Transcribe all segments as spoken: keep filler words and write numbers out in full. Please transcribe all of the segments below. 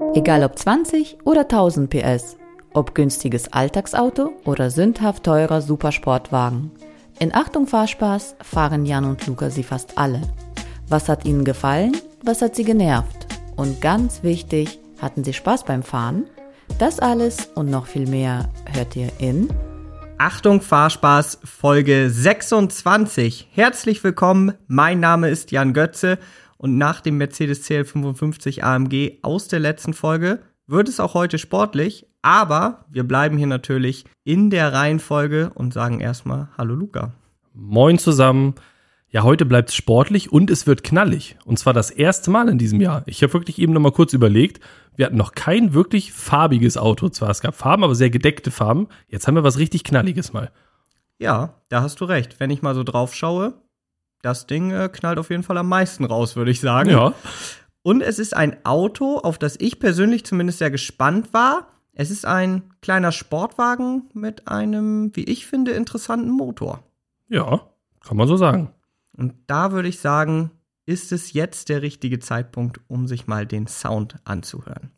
Egal ob zwanzig oder tausend P S, ob günstiges Alltagsauto oder sündhaft teurer Supersportwagen. In Achtung Fahrspaß fahren Jan und Luca sie fast alle. Was hat ihnen gefallen? Was hat sie genervt? Und ganz wichtig, hatten sie Spaß beim Fahren? Das alles und noch viel mehr hört ihr in Achtung Fahrspaß Folge sechsundzwanzig. Herzlich willkommen, mein Name ist Jan Götze und nach dem Mercedes C L fünfundfünfzig A M G aus der letzten Folge wird es auch heute sportlich, aber wir bleiben hier natürlich in der Reihenfolge und sagen erstmal Hallo Luca. Moin zusammen. Ja, heute bleibt es sportlich und es wird knallig. Und zwar das erste Mal in diesem Jahr. Ich habe wirklich eben noch mal kurz überlegt, wir hatten noch kein wirklich farbiges Auto. Zwar, es gab Farben, aber sehr gedeckte Farben. Jetzt haben wir was richtig Knalliges mal. Ja, da hast du recht. Wenn ich mal so drauf schaue, das Ding äh, knallt auf jeden Fall am meisten raus, würde ich sagen. Ja. Und es ist ein Auto, auf das ich persönlich zumindest sehr gespannt war. Es ist ein kleiner Sportwagen mit einem, wie ich finde, interessanten Motor. Ja, kann man so sagen. Und da würde ich sagen, ist es jetzt der richtige Zeitpunkt, um sich mal den Sound anzuhören.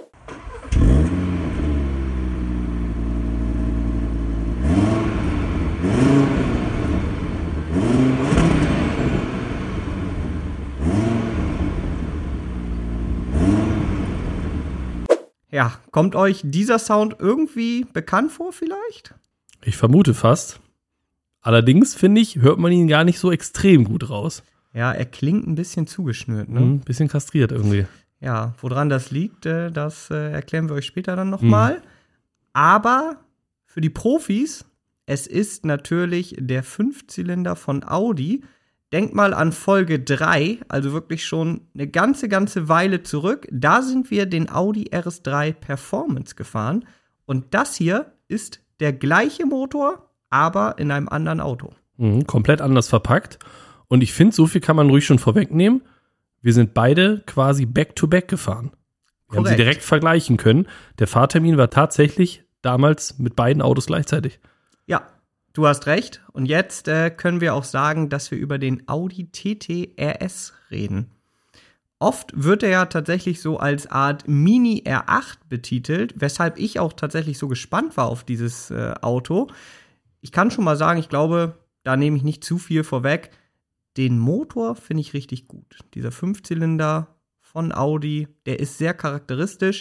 Ja, kommt euch dieser Sound irgendwie bekannt vor vielleicht? Ich vermute fast. Allerdings, finde ich, hört man ihn gar nicht so extrem gut raus. Ja, er klingt ein bisschen zugeschnürt, ne? Ein mhm, bisschen kastriert irgendwie. Ja, woran das liegt, äh, das äh, erklären wir euch später dann nochmal. Mhm. Aber für die Profis, es ist natürlich der Fünfzylinder von Audi. Denkt mal an Folge drei, also wirklich schon eine ganze, ganze Weile zurück. Da sind wir den Audi R S drei Performance gefahren. Und das hier ist der gleiche Motor, aber in einem anderen Auto. Mhm, komplett anders verpackt. Und ich finde, so viel kann man ruhig schon vorwegnehmen. Wir sind beide quasi back-to-back gefahren. Wir Korrekt. haben sie direkt vergleichen können. Der Fahrtermin war tatsächlich damals mit beiden Autos gleichzeitig. Ja, du hast recht. Und jetzt äh, können wir auch sagen, dass wir über den Audi T T R S reden. Oft wird er ja tatsächlich so als Art Mini R acht betitelt, weshalb ich auch tatsächlich so gespannt war auf dieses äh, Auto. Ich kann schon mal sagen, ich glaube, da nehme ich nicht zu viel vorweg. Den Motor finde ich richtig gut. Dieser Fünfzylinder von Audi, der ist sehr charakteristisch.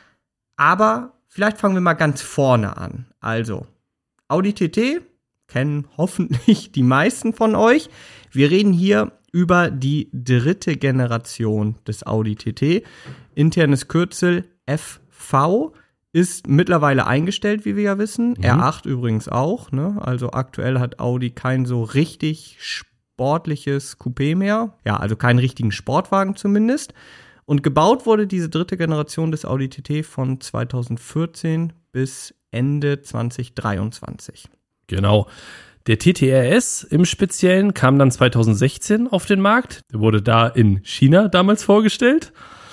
Aber vielleicht fangen wir mal ganz vorne an. Also, Audi T T kennen hoffentlich die meisten von euch. Wir reden hier über die dritte Generation des Audi T T. Internes Kürzel F V. Ist mittlerweile eingestellt, wie wir ja wissen. Mhm. R acht übrigens auch. Ne? Also aktuell hat Audi kein so richtig sportliches Coupé mehr. Ja, also keinen richtigen Sportwagen zumindest. Und gebaut wurde diese dritte Generation des Audi T T von zweitausendvierzehn bis Ende zweitausenddreiundzwanzig. Genau. Der T T R S im Speziellen kam dann zweitausendsechzehn auf den Markt. Der wurde da in China damals vorgestellt.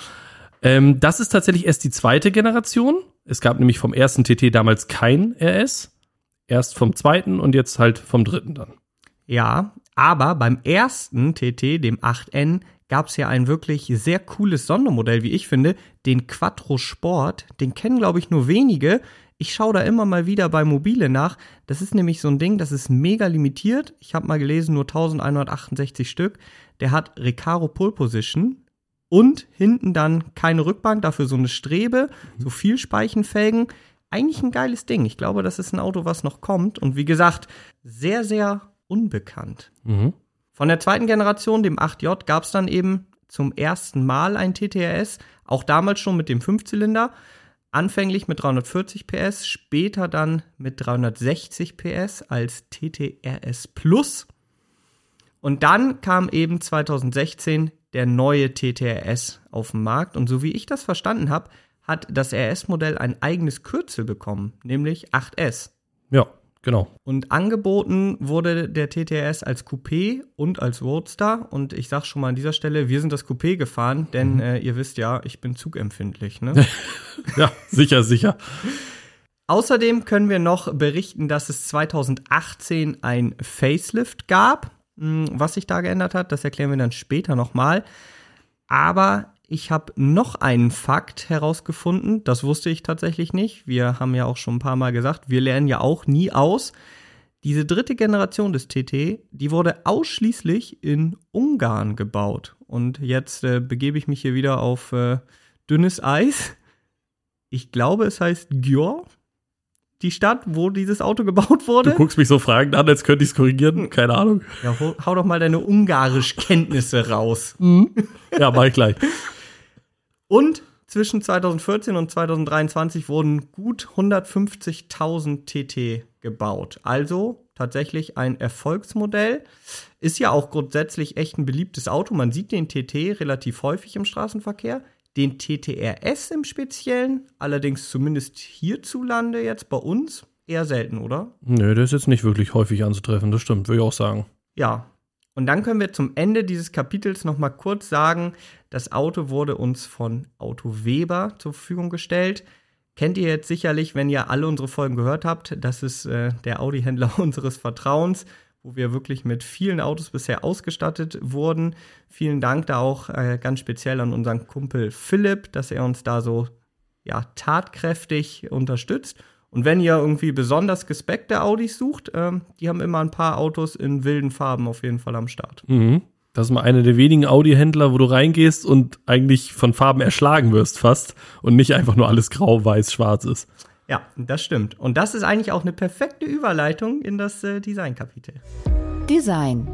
Ähm, das ist tatsächlich erst die zweite Generation. Es gab nämlich vom ersten T T damals kein R S. Erst vom zweiten und jetzt halt vom dritten dann. Ja, aber beim ersten T T, dem acht N, gab es ja ein wirklich sehr cooles Sondermodell, wie ich finde, den Quattro Sport. Den kennen, glaube ich, nur wenige. Ich schaue da immer mal wieder bei Mobile nach. Das ist nämlich so ein Ding, das ist mega limitiert. Ich habe mal gelesen, nur elfhundertachtundsechzig Stück. Der hat Recaro Pole Position. Und hinten dann keine Rückbank, dafür so eine Strebe, so viel Speichenfelgen. Eigentlich ein geiles Ding. Ich glaube, das ist ein Auto, was noch kommt. Und wie gesagt, sehr, sehr unbekannt. Mhm. Von der zweiten Generation, dem acht J, gab es dann eben zum ersten Mal ein T T R S. Auch damals schon mit dem Fünfzylinder. Anfänglich mit dreihundertvierzig P S, später dann mit dreihundertsechzig P S als T T R S Plus. Und dann kam eben zweitausendsechzehn der neue T T R S auf den Markt. Und so wie ich das verstanden habe, hat das R S-Modell ein eigenes Kürzel bekommen, nämlich acht S. Ja, genau. Und angeboten wurde der T T R S als Coupé und als Roadster. Und ich sag schon mal an dieser Stelle, wir sind das Coupé gefahren, denn mhm. äh, ihr wisst ja, ich bin zugempfindlich. Ne? Ja, sicher, sicher. Außerdem können wir noch berichten, dass es zweitausendachtzehn ein Facelift gab. Was sich da geändert hat, das erklären wir dann später nochmal. Aber ich habe noch einen Fakt herausgefunden. Das wusste ich tatsächlich nicht. Wir haben ja auch schon ein paar Mal gesagt, wir lernen ja auch nie aus. Diese dritte Generation des T T, die wurde ausschließlich in Ungarn gebaut. Und jetzt äh, begebe ich mich hier wieder auf äh, dünnes Eis. Ich glaube, es heißt Győr, die Stadt, wo dieses Auto gebaut wurde. Du guckst mich so fragend an, als könnte ich es korrigieren. Keine Ahnung. Ja, hau, hau doch mal deine Ungarisch-Kenntnisse raus. Mhm. Ja, mach ich gleich. Und zwischen zweitausendvierzehn und zweitausenddreiundzwanzig wurden gut hundertfünfzigtausend T T gebaut. Also tatsächlich ein Erfolgsmodell. Ist ja auch grundsätzlich echt ein beliebtes Auto. Man sieht den T T relativ häufig im Straßenverkehr. Den T T R S im Speziellen, allerdings zumindest hierzulande jetzt bei uns, eher selten, oder? Nö, der ist jetzt nicht wirklich häufig anzutreffen, das stimmt, würde ich auch sagen. Ja, und dann können wir zum Ende dieses Kapitels noch mal kurz sagen, das Auto wurde uns von Auto Weber zur Verfügung gestellt. Kennt ihr jetzt sicherlich, wenn ihr alle unsere Folgen gehört habt, das ist äh, der Audi-Händler unseres Vertrauens, wo wir wirklich mit vielen Autos bisher ausgestattet wurden. Vielen Dank da auch äh, ganz speziell an unseren Kumpel Philipp, dass er uns da so ja, tatkräftig unterstützt. Und wenn ihr irgendwie besonders gespeckte Audis sucht, ähm, die haben immer ein paar Autos in wilden Farben auf jeden Fall am Start. Mhm. Das ist mal einer der wenigen Audi-Händler, wo du reingehst und eigentlich von Farben erschlagen wirst fast und nicht einfach nur alles grau, weiß, schwarz ist. Ja, das stimmt. Und das ist eigentlich auch eine perfekte Überleitung in das äh, Design-Kapitel. Design.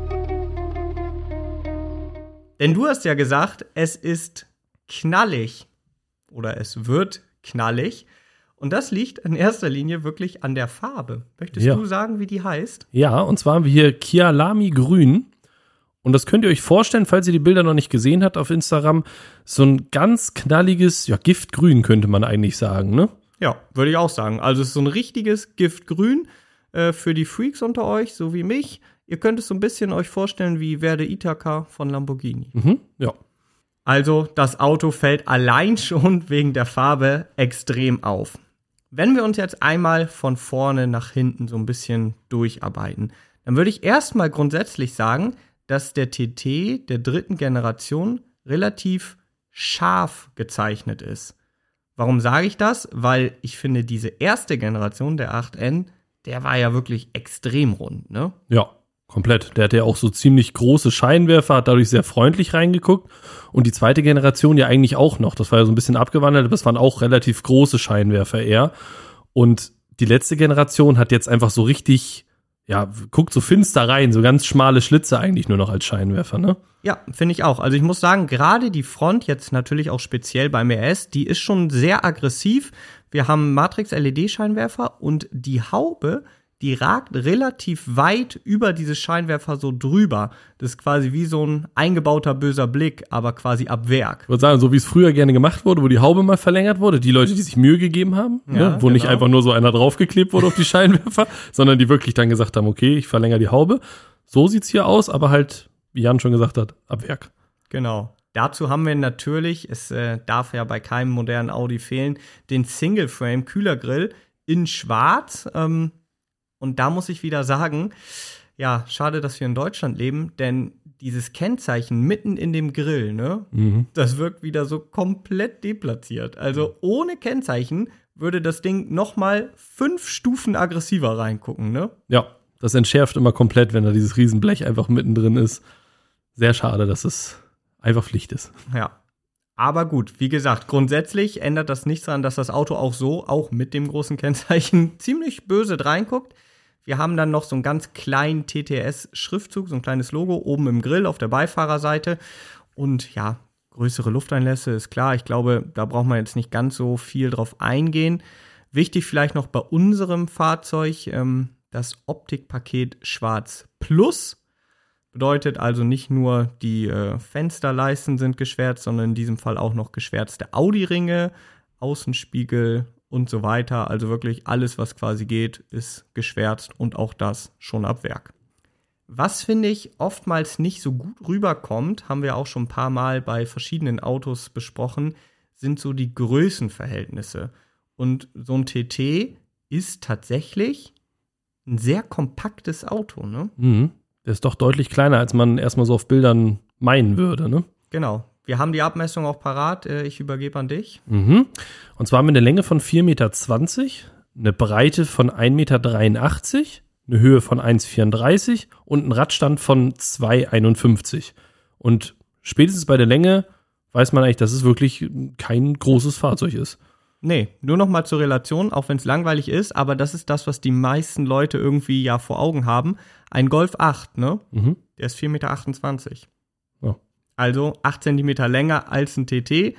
Denn du hast ja gesagt, es ist knallig oder es wird knallig. Und das liegt in erster Linie wirklich an der Farbe. Möchtest ja. du sagen, wie die heißt? Ja, und zwar haben wir hier Kyalami Grün. Und das könnt ihr euch vorstellen, falls ihr die Bilder noch nicht gesehen habt auf Instagram, so ein ganz knalliges, ja, Giftgrün könnte man eigentlich sagen, ne? Ja, würde ich auch sagen. Also es ist so ein richtiges Giftgrün äh, für die Freaks unter euch, so wie mich. Ihr könnt es so ein bisschen euch vorstellen wie Verde Ithaca von Lamborghini. Mhm, ja. Also das Auto fällt allein schon wegen der Farbe extrem auf. Wenn wir uns jetzt einmal von vorne nach hinten so ein bisschen durcharbeiten, dann würde ich erstmal grundsätzlich sagen, dass der T T der dritten Generation relativ scharf gezeichnet ist. Warum sage ich das? Weil ich finde, diese erste Generation, der acht N, der war ja wirklich extrem rund, ne? Ja, komplett. Der hatte ja auch so ziemlich große Scheinwerfer, hat dadurch sehr freundlich reingeguckt. Und die zweite Generation ja eigentlich auch noch. Das war ja so ein bisschen abgewandelt, aber es waren auch relativ große Scheinwerfer eher. Und die letzte Generation hat jetzt einfach so richtig, ja, guckt so finster rein, so ganz schmale Schlitze eigentlich nur noch als Scheinwerfer, ne? Ja, finde ich auch. Also ich muss sagen, gerade die Front, jetzt natürlich auch speziell beim R S, die ist schon sehr aggressiv. Wir haben Matrix-L E D-Scheinwerfer und die Haube, die ragt relativ weit über diese Scheinwerfer so drüber. Das ist quasi wie so ein eingebauter böser Blick, aber quasi ab Werk. Ich würde sagen, so wie es früher gerne gemacht wurde, wo die Haube mal verlängert wurde, die Leute, die sich Mühe gegeben haben, Ja, ne? Wo genau. nicht einfach nur so einer draufgeklebt wurde auf die Scheinwerfer, sondern die wirklich dann gesagt haben, okay, ich verlängere die Haube. So sieht's hier aus, aber halt, wie Jan schon gesagt hat, ab Werk. Genau. Dazu haben wir natürlich, es äh, darf ja bei keinem modernen Audi fehlen, den Single-Frame-Kühlergrill in schwarz. Ähm, und da muss ich wieder sagen, ja, schade, dass wir in Deutschland leben, denn dieses Kennzeichen mitten in dem Grill, ne, Mhm. das wirkt wieder so komplett deplatziert. Also ohne Kennzeichen würde das Ding noch mal fünf Stufen aggressiver reingucken, ne? Ja, das entschärft immer komplett, wenn da dieses Riesenblech einfach mittendrin ist. Sehr schade, dass es einfach Pflicht ist. Ja. Aber gut, wie gesagt, grundsätzlich ändert das nichts daran, dass das Auto auch so, auch mit dem großen Kennzeichen, ziemlich böse reinguckt. Wir haben dann noch so einen ganz kleinen T T S-Schriftzug, so ein kleines Logo oben im Grill auf der Beifahrerseite. Und ja, größere Lufteinlässe ist klar. Ich glaube, da braucht man jetzt nicht ganz so viel drauf eingehen. Wichtig vielleicht noch bei unserem Fahrzeug, ähm, das Optikpaket Schwarz Plus. Bedeutet also nicht nur die äh, Fensterleisten sind geschwärzt, sondern in diesem Fall auch noch geschwärzte Audi-Ringe, Außenspiegel und so weiter. Also wirklich alles, was quasi geht, ist geschwärzt und auch das schon ab Werk. Was, finde ich, oftmals nicht so gut rüberkommt, haben wir auch schon ein paar Mal bei verschiedenen Autos besprochen, sind so die Größenverhältnisse. Und so ein T T ist tatsächlich ein sehr kompaktes Auto, ne? Mhm. Der ist doch deutlich kleiner, als man erstmal so auf Bildern meinen würde, ne? Genau. wir haben die Abmessung auch parat. Äh, ich übergebe an dich. Mhm. Und zwar haben wir eine Länge von vier Meter zwanzig, eine Breite von ein Meter dreiundachtzig, eine Höhe von eins Meter vierunddreißig und einen Radstand von zwei Meter einundfünfzig. Und spätestens bei der Länge weiß man eigentlich, dass es wirklich kein großes Fahrzeug ist. Nee, nur noch mal zur Relation, auch wenn es langweilig ist, aber das ist das, was die meisten Leute irgendwie ja vor Augen haben. Ein Golf acht, ne? Mhm. Der ist vier Meter achtundzwanzig. Ja. Also acht Zentimeter länger als ein T T.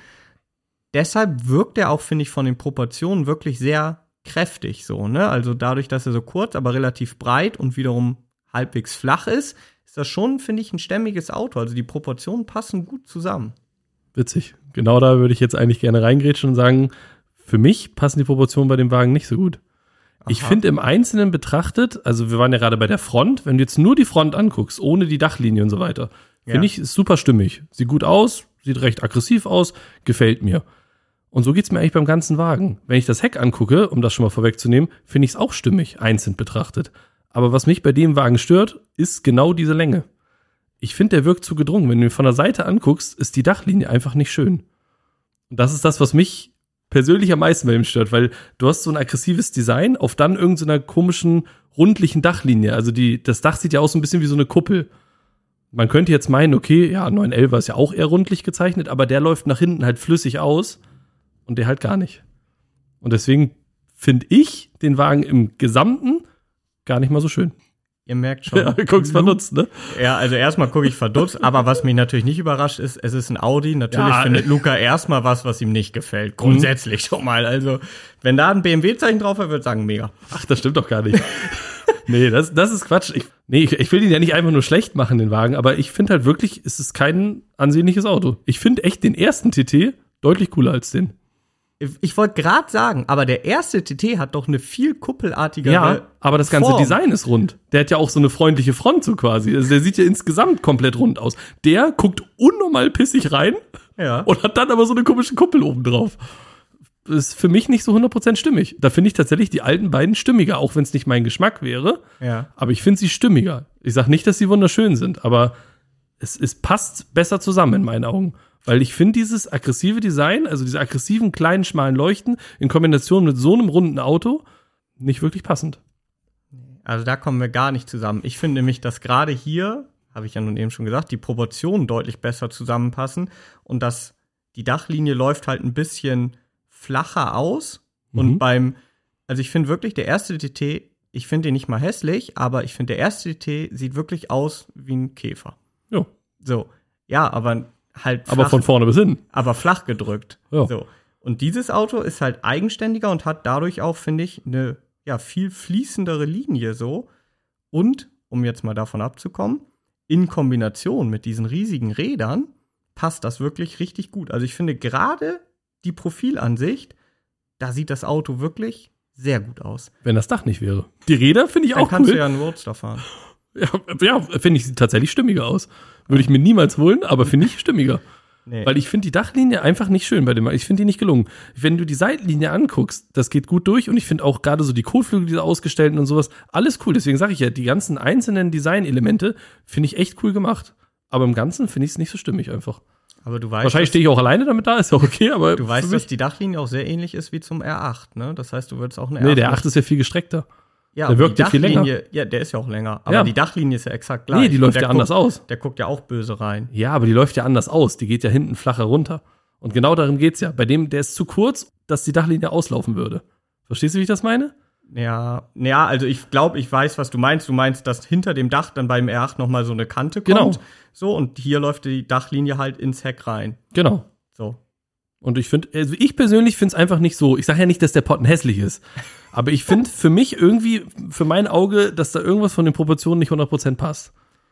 Deshalb wirkt er auch, finde ich, von den Proportionen wirklich sehr kräftig so, ne? Also dadurch, dass er so kurz, aber relativ breit und wiederum halbwegs flach ist, ist das schon, finde ich, ein stämmiges Auto. Also die Proportionen passen gut zusammen. Witzig. Genau da würde ich jetzt eigentlich gerne reingrätschen und sagen, für mich passen die Proportionen bei dem Wagen nicht so gut. Aha. Ich finde im Einzelnen betrachtet, also wir waren ja gerade bei der Front, wenn du jetzt nur die Front anguckst, ohne die Dachlinie und so weiter, ja. finde ich, ist super stimmig. Sieht gut aus, sieht recht aggressiv aus, gefällt mir. Und so geht's mir eigentlich beim ganzen Wagen. Wenn ich das Heck angucke, um das schon mal vorwegzunehmen, finde ich es auch stimmig, einzeln betrachtet. Aber was mich bei dem Wagen stört, ist genau diese Länge. Ich finde, der wirkt zu gedrungen. Wenn du ihn von der Seite anguckst, ist die Dachlinie einfach nicht schön. Und das ist das, was mich persönlich am meisten bei ihm stört, weil du hast so ein aggressives Design auf dann irgendeiner so komischen, rundlichen Dachlinie. Also die, das Dach sieht ja aus so ein bisschen wie so eine Kuppel. Man könnte jetzt meinen, okay, ja, neun elf ist ja auch eher rundlich gezeichnet, aber der läuft nach hinten halt flüssig aus und der halt gar nicht. Und deswegen finde ich den Wagen im Gesamten gar nicht mal so schön. Ihr merkt schon. Ja, du guckst verdutzt, ne? Ja, also erstmal gucke ich verdutzt, aber was mich natürlich nicht überrascht ist, es ist ein Audi. Natürlich ja, findet Luca erstmal was, was ihm nicht gefällt. Grundsätzlich mhm. schon mal. Also, wenn da ein B M W-Zeichen drauf wäre, würde ich sagen, mega. Ach, das stimmt doch gar nicht. Nee, das, das ist Quatsch. Ich, nee, ich, ich will ihn ja nicht einfach nur schlecht machen, den Wagen, aber ich finde halt wirklich, es ist kein ansehnliches Auto. Ich finde echt den ersten T T deutlich cooler als den. Ich wollte gerade sagen, aber der erste T T hat doch eine viel kuppelartigere Ja, aber das ganze Form. Design ist rund. Der hat ja auch so eine freundliche Front so quasi. Also der sieht ja insgesamt komplett rund aus. Der guckt unnormal pissig rein ja. und hat dann aber so eine komische Kuppel oben drauf. Das ist für mich nicht so hundert Prozent stimmig. Da finde ich tatsächlich die alten beiden stimmiger, auch wenn es nicht mein Geschmack wäre. Ja. Aber ich finde sie stimmiger. Ich sage nicht, dass sie wunderschön sind, aber es, es passt besser zusammen in meinen Augen. Weil ich finde dieses aggressive Design, also diese aggressiven, kleinen, schmalen Leuchten in Kombination mit so einem runden Auto nicht wirklich passend. Also da kommen wir gar nicht zusammen. Ich finde nämlich, dass gerade hier, habe ich ja nun eben schon gesagt, die Proportionen deutlich besser zusammenpassen und dass die Dachlinie läuft halt ein bisschen flacher aus. Mhm. Und beim, also ich finde wirklich, der erste T T, ich finde den nicht mal hässlich, aber ich finde, der erste T T sieht wirklich aus wie ein Käfer. Ja. So, ja, aber halt flach, aber von vorne bis hin. Aber flach gedrückt. Ja. So. Und dieses Auto ist halt eigenständiger und hat dadurch auch, finde ich, eine ja, viel fließendere Linie so. Und, um jetzt mal davon abzukommen, in Kombination mit diesen riesigen Rädern passt das wirklich richtig gut. Also ich finde gerade die Profilansicht, da sieht das Auto wirklich sehr gut aus. Wenn das Dach nicht wäre. Die Räder finde ich Dann auch kannst cool. du ja einen Roadster fahren. Ja, ja finde ich tatsächlich stimmiger aus. Würde ich mir niemals holen, aber finde ich stimmiger. Nee. Weil ich finde die Dachlinie einfach nicht schön bei dem. Ich finde die nicht gelungen. Wenn du die Seitenlinie anguckst, das geht gut durch und ich finde auch gerade so die Kotflügel, diese ausgestellten und sowas, alles cool. Deswegen sage ich ja, die ganzen einzelnen Designelemente finde ich echt cool gemacht. Aber im Ganzen finde ich es nicht so stimmig einfach. Aber du weißt, wahrscheinlich stehe ich auch alleine damit da, ist ja okay, aber du weißt, dass die Dachlinie auch sehr ähnlich ist wie zum R acht, ne? Das heißt, du würdest auch eine Nee, der R acht ist ja viel gestreckter. Ja, der wirkt ja viel länger. Ja, der ist ja auch länger. Aber ja. die Dachlinie ist ja exakt gleich. Nee, die läuft ja guckt, anders aus. Der guckt ja auch böse rein. Ja, aber die läuft ja anders aus. Die geht ja hinten flacher runter. Und genau darum geht's ja. Bei dem, der ist zu kurz, dass die Dachlinie auslaufen würde. Verstehst du, wie ich das meine? Ja, ja, also ich glaube, ich weiß, was du meinst. Du meinst, dass hinter dem Dach dann beim R acht nochmal so eine Kante kommt. Genau. So, und hier läuft die Dachlinie halt ins Heck rein. Genau. So. Und ich finde, also ich persönlich finde es einfach nicht so. Ich sage ja nicht, dass der Potten hässlich ist. Aber ich finde für mich irgendwie, für mein Auge, dass da irgendwas von den Proportionen nicht hundert Prozent passt.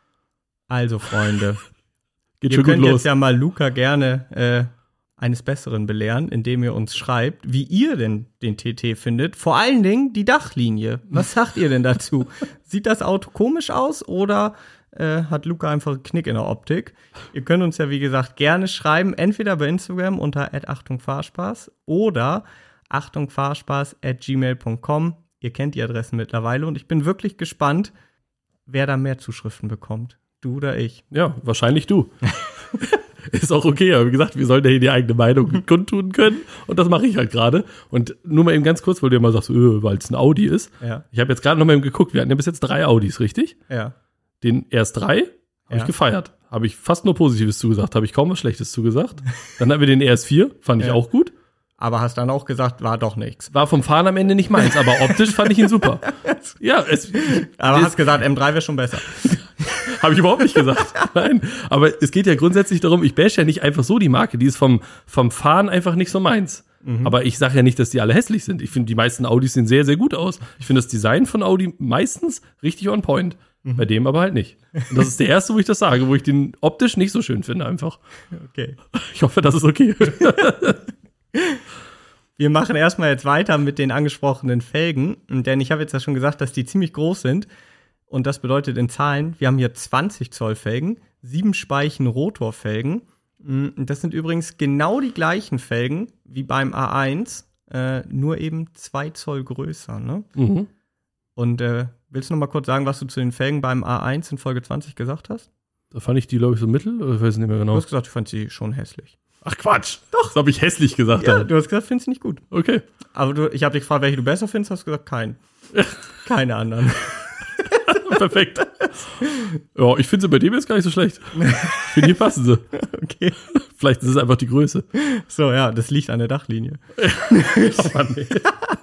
Also, Freunde. Geht ihr schon gut könnt los. Jetzt ja mal Luca gerne äh, eines Besseren belehren, indem ihr uns schreibt, wie ihr denn den T T findet. Vor allen Dingen die Dachlinie. Was sagt ihr denn dazu? Sieht das Auto komisch aus oder äh, hat Luca einfach einen Knick in der Optik? Ihr könnt uns ja, wie gesagt, gerne schreiben, entweder bei Instagram unter at achtung Fahrspaß oder achtungfahrspaß at gmail punkt com. Ihr kennt die Adressen mittlerweile und ich bin wirklich gespannt, wer da mehr Zuschriften bekommt. Du oder ich? Ja, wahrscheinlich du. Ist auch okay, aber wie gesagt, wir sollen ja hier die eigene Meinung kundtun können und das mache ich halt gerade. Und nur mal eben ganz kurz, weil du ja mal sagst, öh, weil es ein Audi ist. Ja. Ich habe jetzt gerade noch mal eben geguckt, wir hatten ja bis jetzt drei Audis, richtig? Ja. Den erst drei habe Ja. ich gefeiert. Habe ich fast nur Positives zugesagt, habe ich kaum was Schlechtes zugesagt. Dann hatten wir den R S vier, fand ich Ja. auch gut. Aber hast dann auch gesagt, war doch nichts. War vom Fahren am Ende nicht meins, aber optisch fand ich ihn super. Ja, es Aber das- hast gesagt, M drei wäre schon besser. Habe ich überhaupt nicht gesagt. Nein, aber es geht ja grundsätzlich darum, ich bash ja nicht einfach so die Marke, die ist vom, vom Fahren einfach nicht so meins. Mhm. Aber ich sage ja nicht, dass die alle hässlich sind. Ich finde, die meisten Audis sehen sehr, sehr gut aus. Ich finde das Design von Audi meistens richtig on point. Mhm. Bei dem aber halt nicht. Und das ist der erste, wo ich das sage, wo ich den optisch nicht so schön finde einfach. Okay. Ich hoffe, das ist okay. Wir machen erstmal jetzt weiter mit den angesprochenen Felgen, denn ich habe jetzt ja schon gesagt, dass die ziemlich groß sind. Und das bedeutet in Zahlen, wir haben hier zwanzig Zoll Felgen, sieben Speichen Rotorfelgen. Das sind übrigens genau die gleichen Felgen wie beim A eins, äh, nur eben zwei Zoll größer. Ne? Mhm. Und äh, willst du noch mal kurz sagen, was du zu den Felgen beim A eins in Folge zwanzig gesagt hast? Da fand ich die, glaube ich, so mittel. Oder ich weiß nicht mehr Du genau. hast gesagt, du fandst sie schon hässlich. Ach Quatsch. Doch. Das habe ich hässlich gesagt. Ja, dann. du hast gesagt, findest sie nicht gut. Okay. Aber du, ich habe dich gefragt, welche du besser findest, hast du gesagt, keinen. Keine anderen. Perfekt. Ja, ich finde sie bei dem jetzt gar nicht so schlecht. Ich finde, hier passen sie. Okay. Vielleicht ist es einfach die Größe. So, ja, das liegt an der Dachlinie. Oh Mann, ey.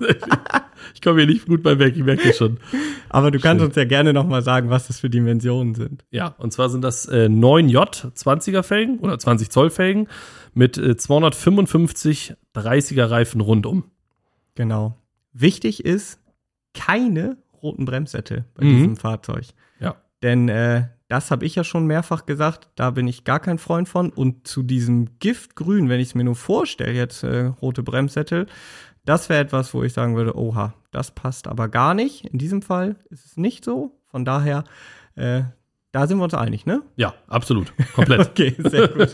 Ich komme hier nicht gut bei weg, ich merke das schon. Aber du kannst Schön. uns ja gerne noch mal sagen, was das für Dimensionen sind. Ja, und zwar sind das äh, neun J zwanziger Felgen oder zwanzig Zoll Felgen mit äh, zweihundertfünfundfünfzig dreißiger Reifen rundum. Genau. Wichtig ist, keine roten Bremssättel bei Mhm. diesem Fahrzeug. Ja. Denn äh, das habe ich ja schon mehrfach gesagt, da bin ich gar kein Freund von. Und zu diesem Giftgrün, wenn ich es mir nur vorstelle, jetzt äh, rote Bremssättel, das wäre etwas, wo ich sagen würde, oha, das passt aber gar nicht. In diesem Fall ist es nicht so. Von daher, äh, da sind wir uns einig, ne? Ja, absolut. Komplett. Okay, sehr gut.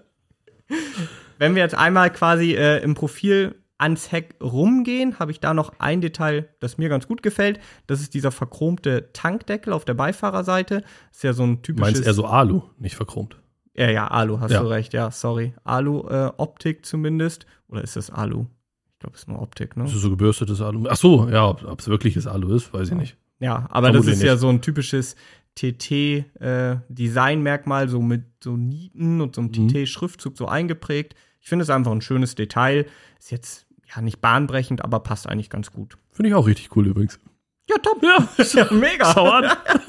Wenn wir jetzt einmal quasi äh, im Profil ans Heck rumgehen, habe ich da noch ein Detail, das mir ganz gut gefällt. Das ist dieser verchromte Tankdeckel auf der Beifahrerseite. Ist ja so ein Du typisches. meinst eher so Alu, nicht verchromt. Ja, ja, Alu, hast Ja. du recht, ja, sorry. Alu-Optik zumindest. Oder ist das Alu? Ich glaube, es ist nur Optik, ne? Das ist so gebürstetes Alu. Ach so, ja, ob es wirkliches Alu ist, weiß ich nicht. Ja, aber das Vermutlich ist ja nicht. so ein typisches T T-Design-Merkmal, so mit so Nieten und so einem Mhm. T T-Schriftzug so eingeprägt. Ich finde es einfach ein schönes Detail. Ist jetzt ja nicht bahnbrechend, aber passt eigentlich ganz gut. Finde ich auch richtig cool übrigens. Ja, top. Ja, Ja, mega. schau an.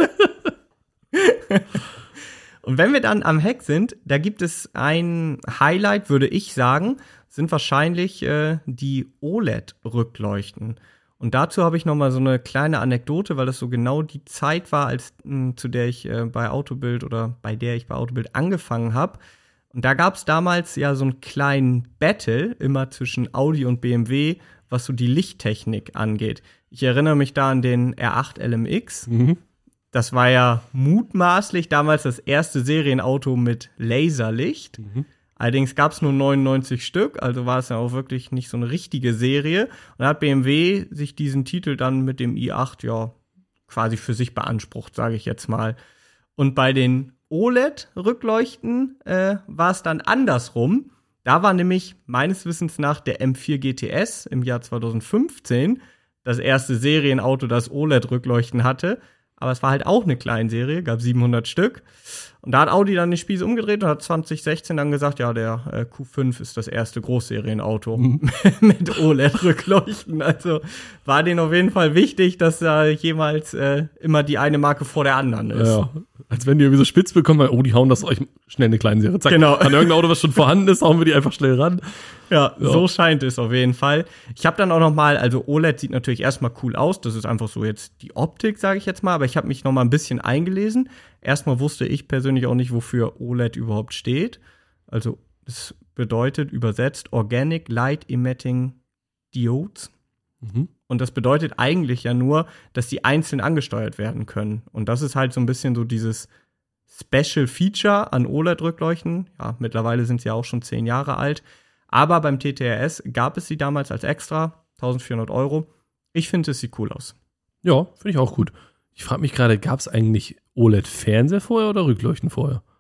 Und wenn wir dann am Heck sind, da gibt es ein Highlight, würde ich sagen, sind wahrscheinlich äh, die O L E D-Rückleuchten. Und dazu habe ich noch mal so eine kleine Anekdote, weil das so genau die Zeit war, als mh, zu der ich äh, bei Autobild oder bei der ich bei Autobild angefangen habe. Und da gab es damals ja so einen kleinen Battle immer zwischen Audi und B M W, was so die Lichttechnik angeht. Ich erinnere mich da an den R acht L M X. Mhm. Das war ja mutmaßlich damals das erste Serienauto mit Laserlicht. Mhm. Allerdings gab es nur neunundneunzig Stück, also war es ja auch wirklich nicht so eine richtige Serie. Und da hat B M W sich diesen Titel dann mit dem i acht ja quasi für sich beansprucht, sage ich jetzt mal. Und bei den O L E D-Rückleuchten äh, war es dann andersrum. Da war nämlich meines Wissens nach der M vier G T S im Jahr zweitausendfünfzehn das erste Serienauto, das O L E D-Rückleuchten hatte. Aber es war halt auch eine Kleinserie, gab siebenhundert Stück. Und da hat Audi dann die Spieße umgedreht und hat zwanzig sechzehn dann gesagt, ja, der äh, Q fünf ist das erste Großserienauto Mhm. mit O L E D-Rückleuchten. Also war denen auf jeden Fall wichtig, dass da jemals äh, immer die eine Marke vor der anderen ist. Ja, als wenn die irgendwie so spitz bekommen, weil, oh, die hauen das euch schnell eine kleine Serie. Zack, Genau. an irgendein Auto, was schon vorhanden ist, hauen wir die einfach schnell ran. Ja, Ja. so scheint es auf jeden Fall. Ich habe dann auch noch mal, also O L E D sieht natürlich erstmal cool aus, das ist einfach so jetzt die Optik, sage ich jetzt mal, aber ich habe mich noch mal ein bisschen eingelesen. Erstmal wusste ich persönlich auch nicht, wofür O L E D überhaupt steht. Also es bedeutet übersetzt Organic Light Emitting Diodes. Mhm. Und das bedeutet eigentlich ja nur, dass die einzeln angesteuert werden können. Und das ist halt so ein bisschen so dieses Special Feature an O L E D-Rückleuchten. Ja, mittlerweile sind sie ja auch schon zehn Jahre alt. Aber beim T T R S gab es sie damals als extra, eintausendvierhundert Euro. Ich finde, es sieht cool aus. Ja, finde ich auch gut. Ich frage mich gerade, gab es eigentlich O L E D-Fernseher vorher oder Rückleuchten vorher?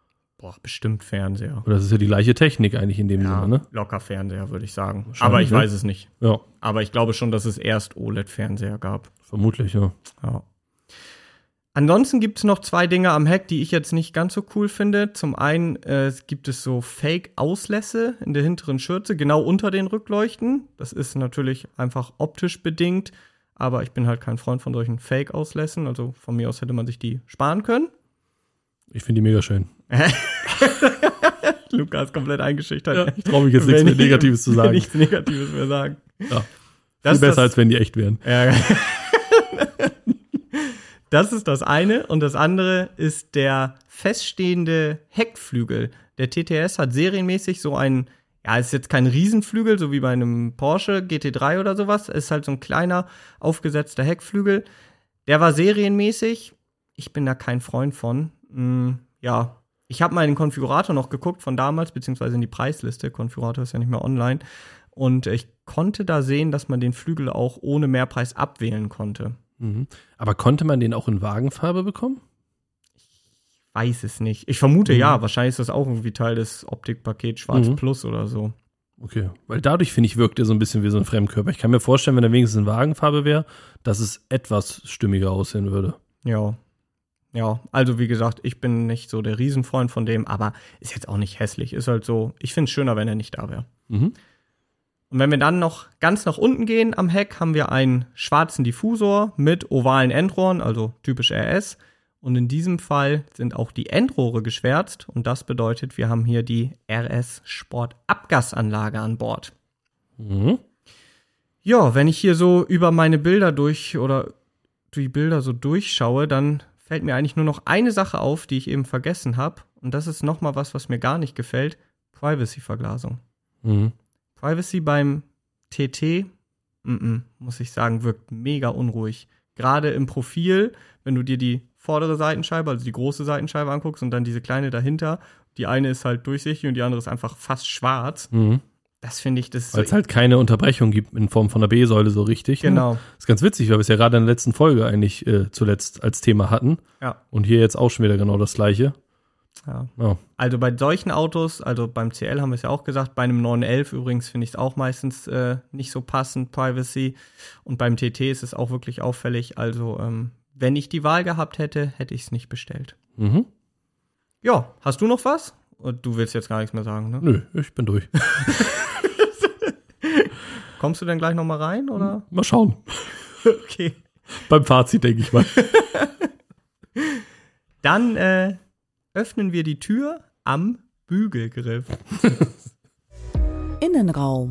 Boah, bestimmt Fernseher. Und das ist ja die gleiche Technik eigentlich in dem Ja, Sinne, ne? locker Fernseher, würde ich sagen. Wahrscheinlich, Aber ich ne? weiß es nicht. Ja, Aber ich glaube schon, dass es erst O L E D-Fernseher gab. vermutlich, ja. Ja. Ansonsten gibt es noch zwei Dinge am Heck, die ich jetzt nicht ganz so cool finde. Zum einen äh, gibt es so Fake-Auslässe in der hinteren Schürze, genau unter den Rückleuchten. Das ist natürlich einfach optisch bedingt, aber ich bin halt kein Freund von solchen Fake-Auslässen. Also von mir aus hätte man sich die sparen können. Ich finde die mega schön. Luca ist komplett eingeschüchtert. Ja, ich traue mich jetzt nichts mehr Negatives zu sagen. Nichts Negatives mehr sagen. Ja. Das Viel besser, das, als wenn die echt wären. Ja. Das ist das eine. Und das andere ist der feststehende Heckflügel. Der T T S hat serienmäßig so einen, ja, ist jetzt kein Riesenflügel, so wie bei einem Porsche G T drei oder sowas. Ist halt so ein kleiner, aufgesetzter Heckflügel. Der war serienmäßig. Ich bin da kein Freund von. Hm, ja, ich habe mal in den Konfigurator noch geguckt von damals, beziehungsweise in die Preisliste. Konfigurator ist ja nicht mehr online. Und ich konnte da sehen, dass man den Flügel auch ohne Mehrpreis abwählen konnte. Mhm. Aber konnte man den auch in Wagenfarbe bekommen? Ich weiß es nicht. Ich vermute Mhm. ja. Wahrscheinlich ist das auch irgendwie Teil des Optikpakets Schwarz Mhm. Plus oder so. Okay, weil dadurch, finde ich, wirkt er so ein bisschen wie so ein Fremdkörper. Ich kann mir vorstellen, wenn er wenigstens in Wagenfarbe wäre, dass es etwas stimmiger aussehen würde. Ja. Ja, also wie gesagt, ich bin nicht so der Riesenfreund von dem, aber ist jetzt auch nicht hässlich. Ist halt so, ich finde es schöner, wenn er nicht da wäre. Mhm. Und wenn wir dann noch ganz nach unten gehen am Heck, haben wir einen schwarzen Diffusor mit ovalen Endrohren, also typisch R S. Und in diesem Fall sind auch die Endrohre geschwärzt. Und das bedeutet, wir haben hier die R S Sport Abgasanlage an Bord. Mhm. Ja, wenn ich hier so über meine Bilder durch oder die Bilder so durchschaue, dann fällt mir eigentlich nur noch eine Sache auf, die ich eben vergessen habe. Und das ist nochmal was, was mir gar nicht gefällt. Privacy-Verglasung. Mhm. Privacy beim T T, m-m, muss ich sagen, wirkt mega unruhig. Gerade im Profil, wenn du dir die vordere Seitenscheibe, also die große Seitenscheibe anguckst und dann diese kleine dahinter, die eine ist halt durchsichtig und die andere ist einfach fast schwarz. Mhm. Das finde ich, das ist Weil es so, halt keine Unterbrechung gibt in Form von einer B-Säule so richtig. genau. Ne? Ist ganz witzig, weil wir es ja gerade in der letzten Folge eigentlich äh, zuletzt als Thema hatten. Ja. Und hier jetzt auch schon wieder genau das Gleiche. Ja. Ja. Also bei solchen Autos, also beim C L haben wir es ja auch gesagt, bei einem neun elf übrigens finde ich es auch meistens äh, nicht so passend, Privacy. Und beim T T ist es auch wirklich auffällig. Also ähm, wenn ich die Wahl gehabt hätte, hätte ich es nicht bestellt. Mhm. Ja, hast du noch was? Und du willst jetzt gar nichts mehr sagen, ne? Nö, ich bin durch. Kommst du denn gleich noch mal rein, oder? Mal schauen. Okay. Beim Fazit, denke ich mal. Dann äh, öffnen wir die Tür am Bügelgriff. Innenraum.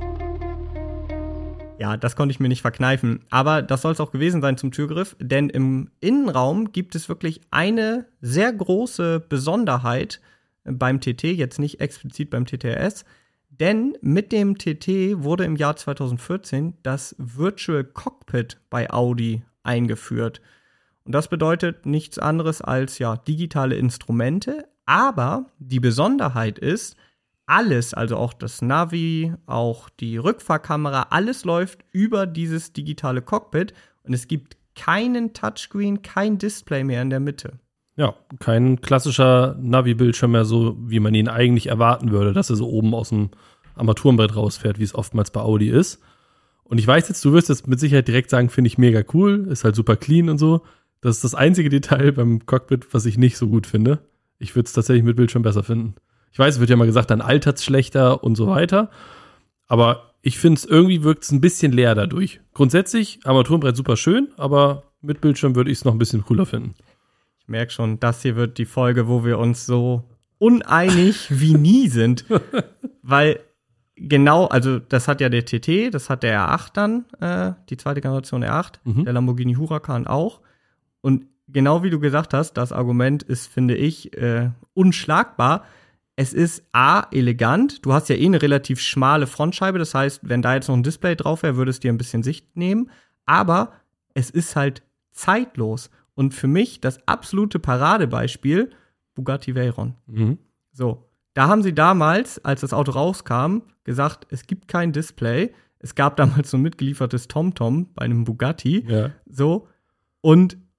Ja, das konnte ich mir nicht verkneifen. Aber das soll es auch gewesen sein zum Türgriff, denn im Innenraum gibt es wirklich eine sehr große Besonderheit beim T T, jetzt nicht explizit beim T T R S, denn mit dem T T wurde im Jahr zwanzig vierzehn das Virtual Cockpit bei Audi eingeführt. Und das bedeutet nichts anderes als ja digitale Instrumente, aber die Besonderheit ist, alles, also auch das Navi, auch die Rückfahrkamera, alles läuft über dieses digitale Cockpit und es gibt keinen Touchscreen, kein Display mehr in der Mitte. Ja, kein klassischer Navi-Bildschirm mehr, so wie man ihn eigentlich erwarten würde, dass er so oben aus dem Armaturenbrett rausfährt, wie es oftmals bei Audi ist. Und ich weiß jetzt, du wirst jetzt mit Sicherheit direkt sagen, finde ich mega cool, ist halt super clean und so. Das ist das einzige Detail beim Cockpit, was ich nicht so gut finde. Ich würde es tatsächlich mit Bildschirm besser finden. Ich weiß, es wird ja mal gesagt, dann altert es schlechter und so weiter. Aber ich finde es, irgendwie wirkt es ein bisschen leer dadurch. Grundsätzlich, Armaturenbrett super schön, aber mit Bildschirm würde ich es noch ein bisschen cooler finden. Ich merke schon, das hier wird die Folge, wo wir uns so uneinig wie nie sind. Weil genau, also das hat ja der T T, das hat der R acht dann, äh, die zweite Generation R acht, Mhm. der Lamborghini Huracan auch. Und genau wie du gesagt hast, das Argument ist, finde ich, äh, unschlagbar. Es ist A, elegant. Du hast ja eh eine relativ schmale Frontscheibe. Das heißt, wenn da jetzt noch ein Display drauf wäre, würde es dir ein bisschen Sicht nehmen. Aber es ist halt zeitlos. Und für mich das absolute Paradebeispiel Bugatti Veyron. Mhm. So, da haben sie damals, als das Auto rauskam, gesagt, es gibt kein Display. Es gab damals so ein mitgeliefertes TomTom bei einem Bugatti. Ja. So, und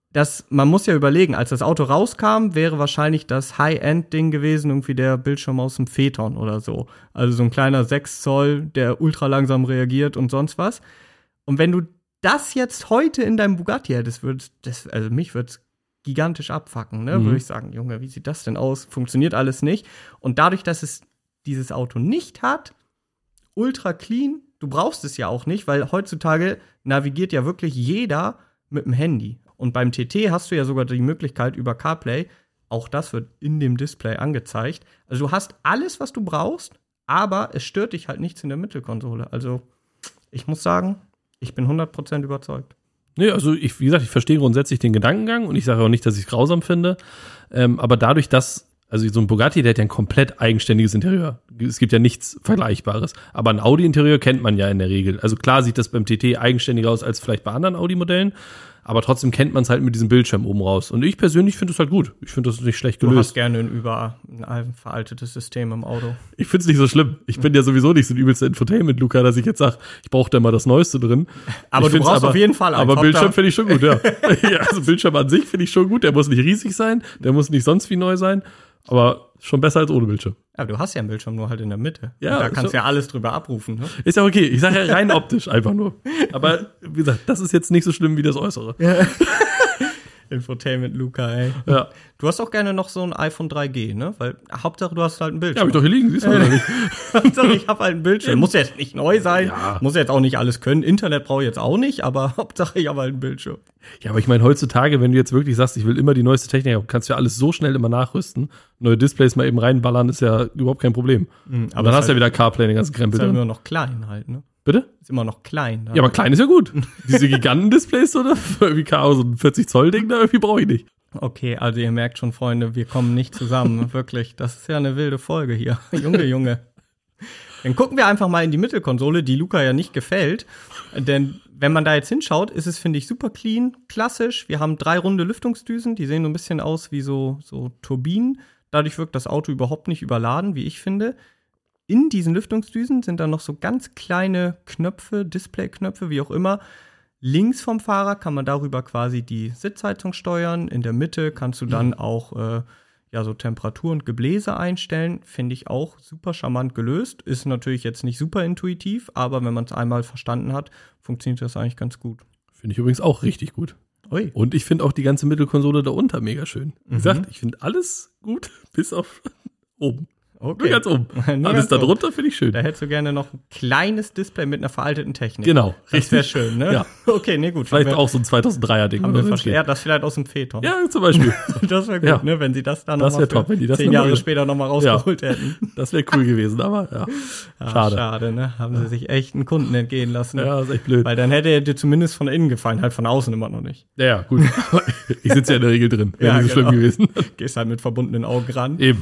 das, man muss ja überlegen, als das Auto rauskam, wäre wahrscheinlich das High-End-Ding gewesen, irgendwie der Bildschirm aus dem Phaeton oder so. Also so ein kleiner sechs Zoll, der ultra langsam reagiert und sonst was. Und wenn du das jetzt heute in deinem Bugatti hättest, würdest, das, also mich würde es gigantisch abfacken, ne? Mhm. Würde ich sagen, Junge, wie sieht das denn aus? Funktioniert alles nicht. Und dadurch, dass es dieses Auto nicht hat, ultra clean, du brauchst es ja auch nicht, weil heutzutage navigiert ja wirklich jeder mit dem Handy. Und beim T T hast du ja sogar die Möglichkeit über CarPlay, auch das wird in dem Display angezeigt. Also du hast alles, was du brauchst, aber es stört dich halt nichts in der Mittelkonsole. Also ich muss sagen, ich bin hundert Prozent überzeugt. Nee, also ich, wie gesagt, ich verstehe grundsätzlich den Gedankengang und ich sage auch nicht, dass ich es grausam finde. Ähm, aber dadurch, dass, also so ein Bugatti, der hat ja ein komplett eigenständiges Interieur. Es gibt ja nichts Vergleichbares. Aber ein Audi-Interieur kennt man ja in der Regel. Also klar sieht das beim T T eigenständiger aus als vielleicht bei anderen Audi-Modellen. Aber trotzdem kennt man es halt mit diesem Bildschirm oben raus. Und ich persönlich finde es halt gut. Ich finde das nicht schlecht gelöst. Du hast gerne ein über ein veraltetes System im Auto. Ich finde es nicht so schlimm. Ich bin ja sowieso nicht so ein übelster Infotainment-Luca, dass ich jetzt sage, ich brauche da mal das Neueste drin. Aber ich du brauchst aber, auf jeden Fall eins. Aber Bildschirm finde ich schon gut, ja. Ja. Also Bildschirm an sich finde ich schon gut. Der muss nicht riesig sein. Der muss nicht sonst wie neu sein. Aber schon besser als ohne Bildschirm. Aber du hast ja einen Bildschirm nur halt in der Mitte. Ja, und da kannst du ja alles drüber abrufen. Ne? Ist ja okay. Ich sage ja rein optisch einfach nur. Aber wie gesagt, das ist jetzt nicht so schlimm wie das Äußere. Ja. Infotainment Luca, ey. Ja. Du hast auch gerne noch so ein iPhone drei G, ne? Weil Hauptsache du hast halt einen Bildschirm. Ja, hab ich doch hier liegen, siehst du oder nicht? Hauptsache ich hab halt einen Bildschirm. Muss jetzt nicht neu sein, ja. Muss jetzt auch nicht alles können. Internet brauche ich jetzt auch nicht, aber Hauptsache ich habe halt einen Bildschirm. Ja, aber ich meine, heutzutage, wenn du jetzt wirklich sagst, ich will immer die neueste Technik haben, kannst du ja alles so schnell immer nachrüsten. Neue Displays mal eben reinballern, ist ja überhaupt kein Problem. Mhm, aber dann hast du halt ja wieder CarPlay, den ganzen Krempel. Ist ja immer noch klein halt, ne? Bitte? Ist immer noch klein. Ja, aber klein ist ja gut. Diese Gigantendisplays oder irgendwie so ein vierzig Zoll Ding da irgendwie brauche ich nicht. Okay, also ihr merkt schon, Freunde, wir kommen nicht zusammen. Wirklich, das ist ja eine wilde Folge hier. Junge, Junge. Dann gucken wir einfach mal in die Mittelkonsole, die Luca ja nicht gefällt. Denn wenn man da jetzt hinschaut, ist es, finde ich, super clean, klassisch. Wir haben drei runde Lüftungsdüsen, die sehen so ein bisschen aus wie so, so Turbinen. Dadurch wirkt das Auto überhaupt nicht überladen, wie ich finde. In diesen Lüftungsdüsen sind dann noch so ganz kleine Knöpfe, Displayknöpfe, wie auch immer. Links vom Fahrer kann man darüber quasi die Sitzheizung steuern. In der Mitte kannst du dann auch äh, ja so Temperatur und Gebläse einstellen. Finde ich auch super charmant gelöst. Ist natürlich jetzt nicht super intuitiv, aber wenn man es einmal verstanden hat, funktioniert das eigentlich ganz gut. Finde ich übrigens auch richtig gut. Ui. Und ich finde auch die ganze Mittelkonsole da unter mega schön. Wie Mhm. gesagt, ich finde alles gut, bis auf oben. Okay. Nur ganz oben. Nur Alles ganz oben. darunter finde ich schön. Da hättest du gerne noch ein kleines Display mit einer veralteten Technik. Genau, Das wäre schön, ne? Ja. Okay, nee, gut. Vielleicht haben wir, auch so ein zweitausenddreier Ding. haben wir oder so. verstanden. Ja, das vielleicht aus dem Phaeton. Ja, zum Beispiel. Das wäre gut, Ja. ne? Wenn sie das dann Das noch wär mal top, für wenn die das zehn noch Jahre mal- später noch mal rausgeholt hätten. Das wäre cool gewesen, aber ja. Ah, Schade. Schade, ne? Haben sie sich echt einen Kunden entgehen lassen. Ja, ist echt blöd. Weil dann hätte er dir zumindest von innen gefallen, halt von außen immer noch nicht. Ja, ja, gut. Ich sitze ja in der Regel drin. Wäre Ja, nicht so genau. schlimm gewesen. Gehst halt mit verbundenen Augen ran. Eben.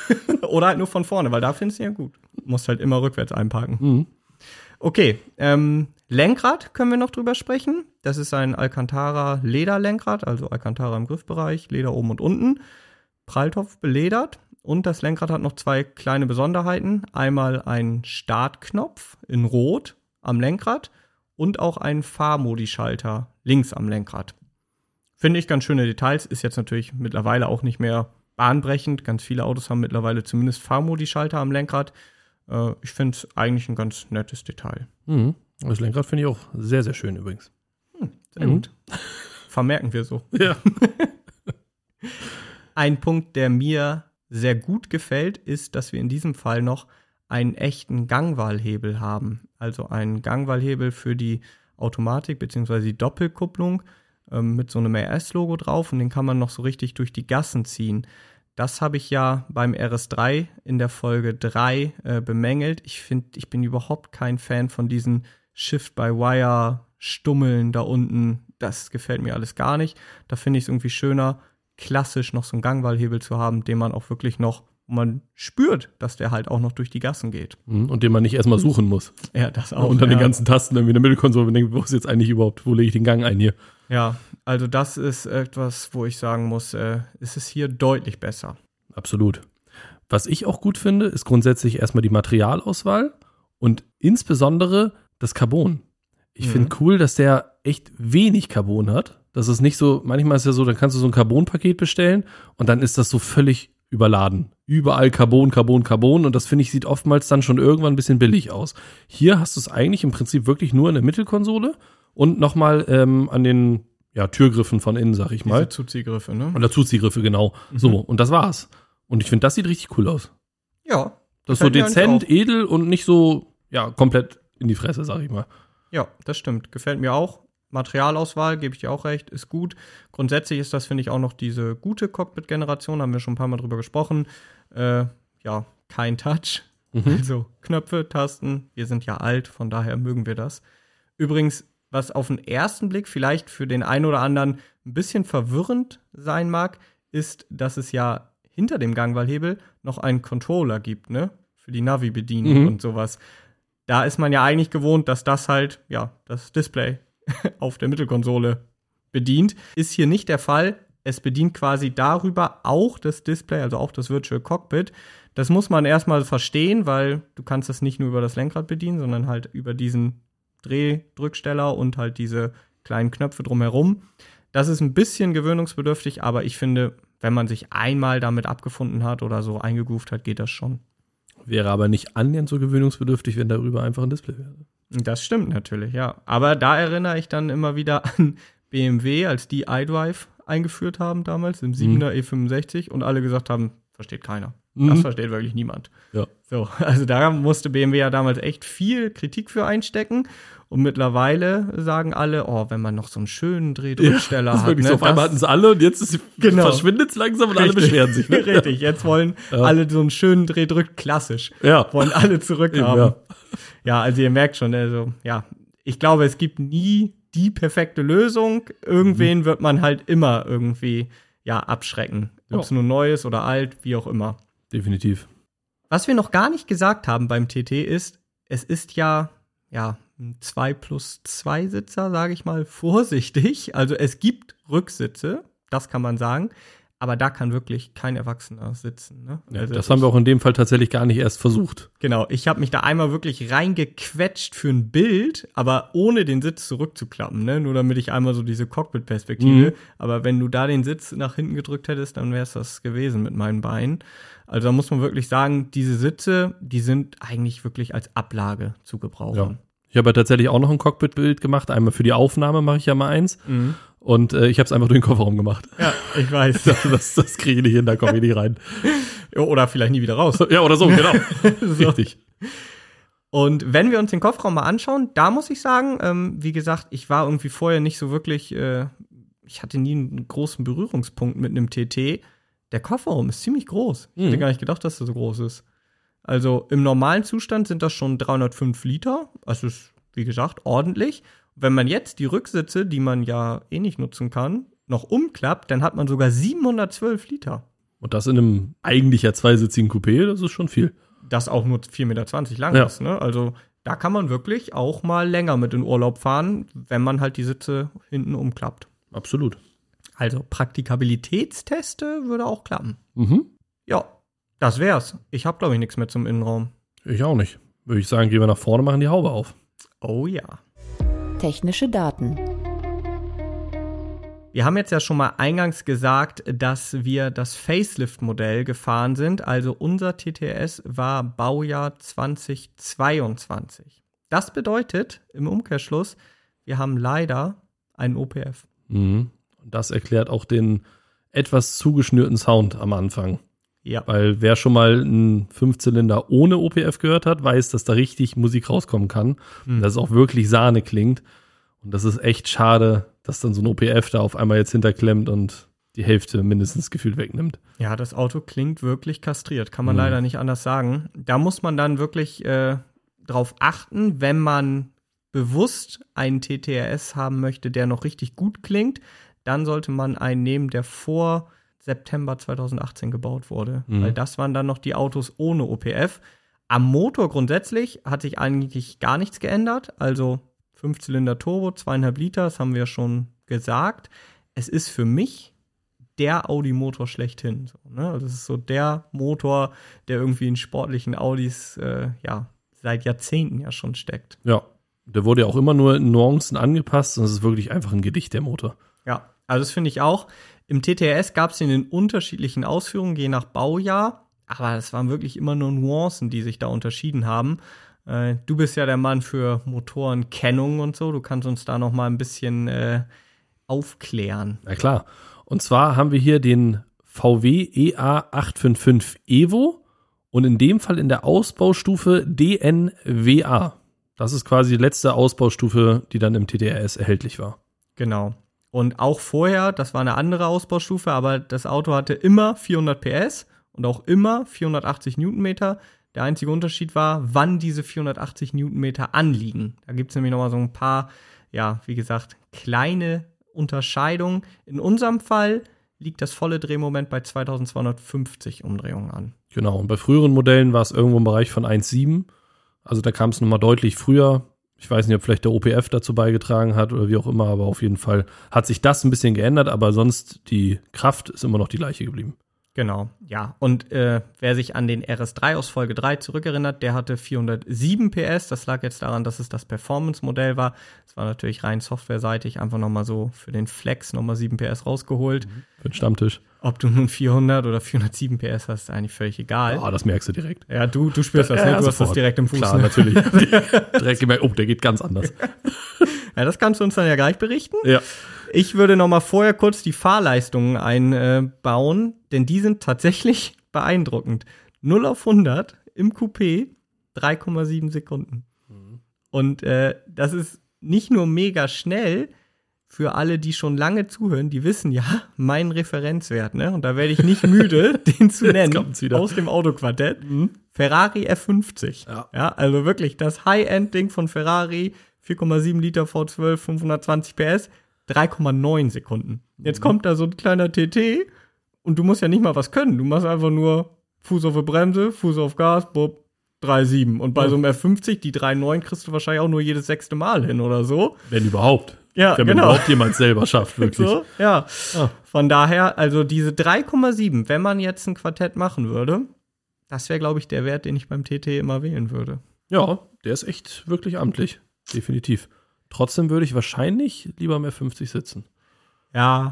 Oder halt nur von vorne, weil da findest du ja gut. Musst halt immer rückwärts einparken. Mhm. Okay, ähm, Lenkrad können wir noch drüber sprechen. Das ist ein Alcantara Lederlenkrad, also Alcantara im Griffbereich, Leder oben und unten. Pralltopf beledert. Und das Lenkrad hat noch zwei kleine Besonderheiten. Einmal ein Startknopf in Rot am Lenkrad und auch einen Fahrmodi-Schalter links am Lenkrad. Finde ich ganz schöne Details. Ist jetzt natürlich mittlerweile auch nicht mehr bahnbrechend. Ganz viele Autos haben mittlerweile zumindest Fahrmodi-Schalter am Lenkrad. Äh, ich finde es eigentlich ein ganz nettes Detail. Mhm. Das Lenkrad finde ich auch sehr, sehr schön übrigens. Hm, sehr Mhm. gut. Vermerken wir so. Ja. Ein Punkt, der mir sehr gut gefällt, ist, dass wir in diesem Fall noch einen echten Gangwahlhebel haben. Also einen Gangwahlhebel für die Automatik bzw. die Doppelkupplung ähm, mit so einem R S-Logo drauf und den kann man noch so richtig durch die Gassen ziehen. Das habe ich ja beim R S drei in der Folge drei äh, bemängelt. Ich finde, ich bin überhaupt kein Fan von diesen Shift-by-Wire-Stummeln da unten. Das gefällt mir alles gar nicht. Da finde ich es irgendwie schöner, klassisch noch so einen Gangwahlhebel zu haben, den man auch wirklich noch, wo man spürt, dass der halt auch noch durch die Gassen geht. Mhm. Und den man nicht erstmal suchen muss. Ja, das auch. Unter ja. den ganzen Tasten irgendwie in der Mittelkonsole und denkt, wo ist jetzt eigentlich überhaupt, wo lege ich den Gang ein hier? Ja, also das ist etwas, wo ich sagen muss, äh, ist es hier deutlich besser. Absolut. Was ich auch gut finde, ist grundsätzlich erstmal die Materialauswahl und insbesondere das Carbon. Ich Mhm. finde cool, dass der echt wenig Carbon hat. Das ist nicht so, manchmal ist ja so, dann kannst du so ein Carbon-Paket bestellen und dann ist das so völlig überladen. Überall Carbon, Carbon, Carbon und das finde ich sieht oftmals dann schon irgendwann ein bisschen billig aus. Hier hast du es eigentlich im Prinzip wirklich nur in der Mittelkonsole und nochmal ähm, an den ja, Türgriffen von innen, sag ich mal. Diese Zuziehgriffe, ne? Oder Zuziehgriffe, genau. Mhm. So, und das war's. Und ich finde, das sieht richtig cool aus. Ja. Das ist so dezent, edel und nicht so, ja, komplett in die Fresse, sag ich mal. Ja, das stimmt. Gefällt mir auch. Materialauswahl, gebe ich dir auch recht, ist gut. Grundsätzlich ist das, finde ich, auch noch diese gute Cockpit-Generation, haben wir schon ein paar Mal drüber gesprochen. Äh, ja, kein Touch. Mhm. Also Knöpfe, Tasten. Wir sind ja alt, von daher mögen wir das. Übrigens, was auf den ersten Blick vielleicht für den einen oder anderen ein bisschen verwirrend sein mag, ist, dass es ja hinter dem Gangwallhebel noch einen Controller gibt, ne? Für die Navi-Bedienung mhm. und sowas. Da ist man ja eigentlich gewohnt, dass das halt, ja, das Display auf der Mittelkonsole bedient. Ist hier nicht der Fall. Es bedient quasi darüber auch das Display, also auch das Virtual Cockpit. Das muss man erstmal verstehen, weil du kannst das nicht nur über das Lenkrad bedienen, sondern halt über diesen Drehdrücksteller und halt diese kleinen Knöpfe drumherum. Das ist ein bisschen gewöhnungsbedürftig, aber ich finde, wenn man sich einmal damit abgefunden hat oder so eingegroovt hat, geht das schon. Wäre aber nicht annähernd so gewöhnungsbedürftig, wenn darüber einfach ein Display wäre. Das stimmt natürlich, ja. Aber da erinnere ich dann immer wieder an B M W, als die iDrive eingeführt haben damals, im siebener mhm. E fünfundsechzig und alle gesagt haben, versteht keiner. Mhm. Das versteht wirklich niemand. Ja. So, also da musste B M W ja damals echt viel Kritik für einstecken. Und mittlerweile sagen alle, oh, wenn man noch so einen schönen Drehdrücksteller ja, hat. Wirklich ne, so auf einmal hatten es alle und jetzt ist, genau. verschwindet es langsam und Richtig. alle beschweren sich. Ne? Richtig, jetzt wollen ja. alle so einen schönen Drehdrück, klassisch. Ja. Wollen alle zurückhaben. Ja. ja, also ihr merkt schon, also ja, ich glaube, es gibt nie die perfekte Lösung. Irgendwen mhm. wird man halt immer irgendwie ja abschrecken. Ob es ja. nur neu ist oder alt, wie auch immer. Definitiv. Was wir noch gar nicht gesagt haben beim T T ist, es ist ja, ja, ein zwei plus zwei Sitzer, sage ich mal, vorsichtig. Also es gibt Rücksitze, das kann man sagen, aber da kann wirklich kein Erwachsener sitzen. Ne? Ja, also das ich, haben wir auch in dem Fall tatsächlich gar nicht erst versucht. Genau, ich habe mich da einmal wirklich reingequetscht für ein Bild, aber ohne den Sitz zurückzuklappen, ne? Nur damit ich einmal so diese Cockpit-Perspektive, mhm. aber wenn du da den Sitz nach hinten gedrückt hättest, dann wäre es das gewesen mit meinen Beinen. Also da muss man wirklich sagen, diese Sitze, die sind eigentlich wirklich als Ablage zu gebrauchen. Ja. Ich habe ja tatsächlich auch noch ein Cockpit-Bild gemacht. Einmal für die Aufnahme mache ich ja mal eins. Mhm. Und äh, ich habe es einfach durch den Kofferraum gemacht. Ja, ich weiß. das, das, das kriege ich nicht hin, da komme ich nicht rein. Oder vielleicht nie wieder raus. Ja, oder so, genau. so. Richtig. Und wenn wir uns den Kofferraum mal anschauen, da muss ich sagen, ähm, wie gesagt, ich war irgendwie vorher nicht so wirklich, äh, ich hatte nie einen großen Berührungspunkt mit einem T T. Der Kofferraum ist ziemlich groß. Ich mhm. hätte gar nicht gedacht, dass der so groß ist. Also im normalen Zustand sind das schon dreihundertfünf Liter. Also ist, wie gesagt, ordentlich. Wenn man jetzt die Rücksitze, die man ja eh nicht nutzen kann, noch umklappt, dann hat man sogar siebenhundertzwölf Liter. Und das in einem eigentlich ja zweisitzigen Coupé, das ist schon viel. Das auch nur vier Meter zwanzig lang ja. ist. Ne? Also da kann man wirklich auch mal länger mit in Urlaub fahren, wenn man halt die Sitze hinten umklappt. Absolut. Also Praktikabilitätsteste würde auch klappen. Mhm. Ja. Das wär's. Ich habe, glaube ich, nichts mehr zum Innenraum. Ich auch nicht. Würde ich sagen, gehen wir nach vorne, machen die Haube auf. Oh ja. Technische Daten. Wir haben jetzt ja schon mal eingangs gesagt, dass wir das Facelift-Modell gefahren sind. Also unser T T S war Baujahr zweitausendzweiundzwanzig. Das bedeutet im Umkehrschluss, wir haben leider einen O P F. Mhm. Und das erklärt auch den etwas zugeschnürten Sound am Anfang. Ja. Weil wer schon mal einen Fünfzylinder ohne O P F gehört hat, weiß, dass da richtig Musik rauskommen kann. Mhm. Dass es auch wirklich Sahne klingt. Und das ist echt schade, dass dann so ein O P F da auf einmal jetzt hinterklemmt und die Hälfte mindestens gefühlt wegnimmt. Ja, das Auto klingt wirklich kastriert. Kann man mhm. leider nicht anders sagen. Da muss man dann wirklich äh, drauf achten, wenn man bewusst einen T T R S haben möchte, der noch richtig gut klingt, dann sollte man einen nehmen, der vor September zweitausendachtzehn gebaut wurde. Mhm. Weil das waren dann noch die Autos ohne O P F. Am Motor grundsätzlich hat sich eigentlich gar nichts geändert. Also Fünfzylinder Turbo, zweieinhalb Liter, das haben wir schon gesagt. Es ist für mich der Audi-Motor schlechthin. So, ne? Also es ist so der Motor, der irgendwie in sportlichen Audis äh, ja, seit Jahrzehnten ja schon steckt. Ja, der wurde ja auch immer nur in Nuancen angepasst und es ist wirklich einfach ein Gedicht, der Motor. Ja, also das finde ich auch. Im T T R S gab es in den unterschiedlichen Ausführungen, je nach Baujahr. Aber das waren wirklich immer nur Nuancen, die sich da unterschieden haben. Äh, du bist ja der Mann für Motorenkennung und so. Du kannst uns da noch mal ein bisschen äh, aufklären. Na klar. Und zwar haben wir hier den V W E A acht fünf fünf Evo und in dem Fall in der Ausbaustufe D N W A. Das ist quasi die letzte Ausbaustufe, die dann im T T R S erhältlich war. Genau. Und auch vorher, das war eine andere Ausbaustufe, aber das Auto hatte immer vierhundert P S und auch immer vierhundertachtzig Newtonmeter. Der einzige Unterschied war, wann diese vierhundertachtzig Newtonmeter anliegen. Da gibt es nämlich noch mal so ein paar, ja, wie gesagt, kleine Unterscheidungen. In unserem Fall liegt das volle Drehmoment bei zweitausendzweihundertfünfzig Umdrehungen an. Genau, und bei früheren Modellen war es irgendwo im Bereich von eins Komma sieben. Also da kam es nochmal deutlich früher. Ich weiß nicht, ob vielleicht der O P F dazu beigetragen hat oder wie auch immer, aber auf jeden Fall hat sich das ein bisschen geändert, aber sonst die Kraft ist immer noch die gleiche geblieben. Genau, ja. Und äh, wer sich an den R S drei aus Folge drei zurückerinnert, der hatte vierhundertsieben P S. Das lag jetzt daran, dass es das Performance-Modell war. Das war natürlich rein softwareseitig, einfach nochmal so für den Flex nochmal sieben P S rausgeholt. Für den Stammtisch. Ob du nun vierhundert oder vierhundertsieben P S hast, ist eigentlich völlig egal. Ah, das merkst du direkt. Ja, du, du spürst das, ja, ne? ja, Du hast sofort. das direkt im Fuß. Klar, ne? natürlich. Direkt gemerkt, oh, der geht ganz anders. Ja, das kannst du uns dann ja gleich berichten. Ja. Ich würde noch mal vorher kurz die Fahrleistungen einbauen, denn die sind tatsächlich beeindruckend. null auf hundert im Coupé, drei Komma sieben Sekunden. Mhm. Und äh, das ist nicht nur mega schnell, für alle, die schon lange zuhören, die wissen ja, mein Referenzwert, ne? Und da werde ich nicht müde, den zu nennen, aus dem Autoquartett. Mhm. Ferrari F fünfzig. Ja. Ja, also wirklich das High-End-Ding von Ferrari, vier Komma sieben Liter V zwölf, fünfhundertzwanzig P S, drei Komma neun Sekunden. Jetzt mhm. kommt da so ein kleiner T T und du musst ja nicht mal was können. Du machst einfach nur Fuß auf die Bremse, Fuß auf Gas, bob, drei Komma sieben. Und bei mhm. so einem F fünfzig, die drei Komma neun kriegst du wahrscheinlich auch nur jedes sechste Mal hin oder so. Wenn überhaupt. Ja, Wenn man genau. überhaupt jemand selber schafft, wirklich. So, ja. Ah. Von daher, also diese drei Komma sieben, wenn man jetzt ein Quartett machen würde, das wäre, glaube ich, der Wert, den ich beim T T immer wählen würde. Ja, der ist echt wirklich amtlich. Definitiv. Trotzdem würde ich wahrscheinlich lieber am F fünfzig sitzen. Ja.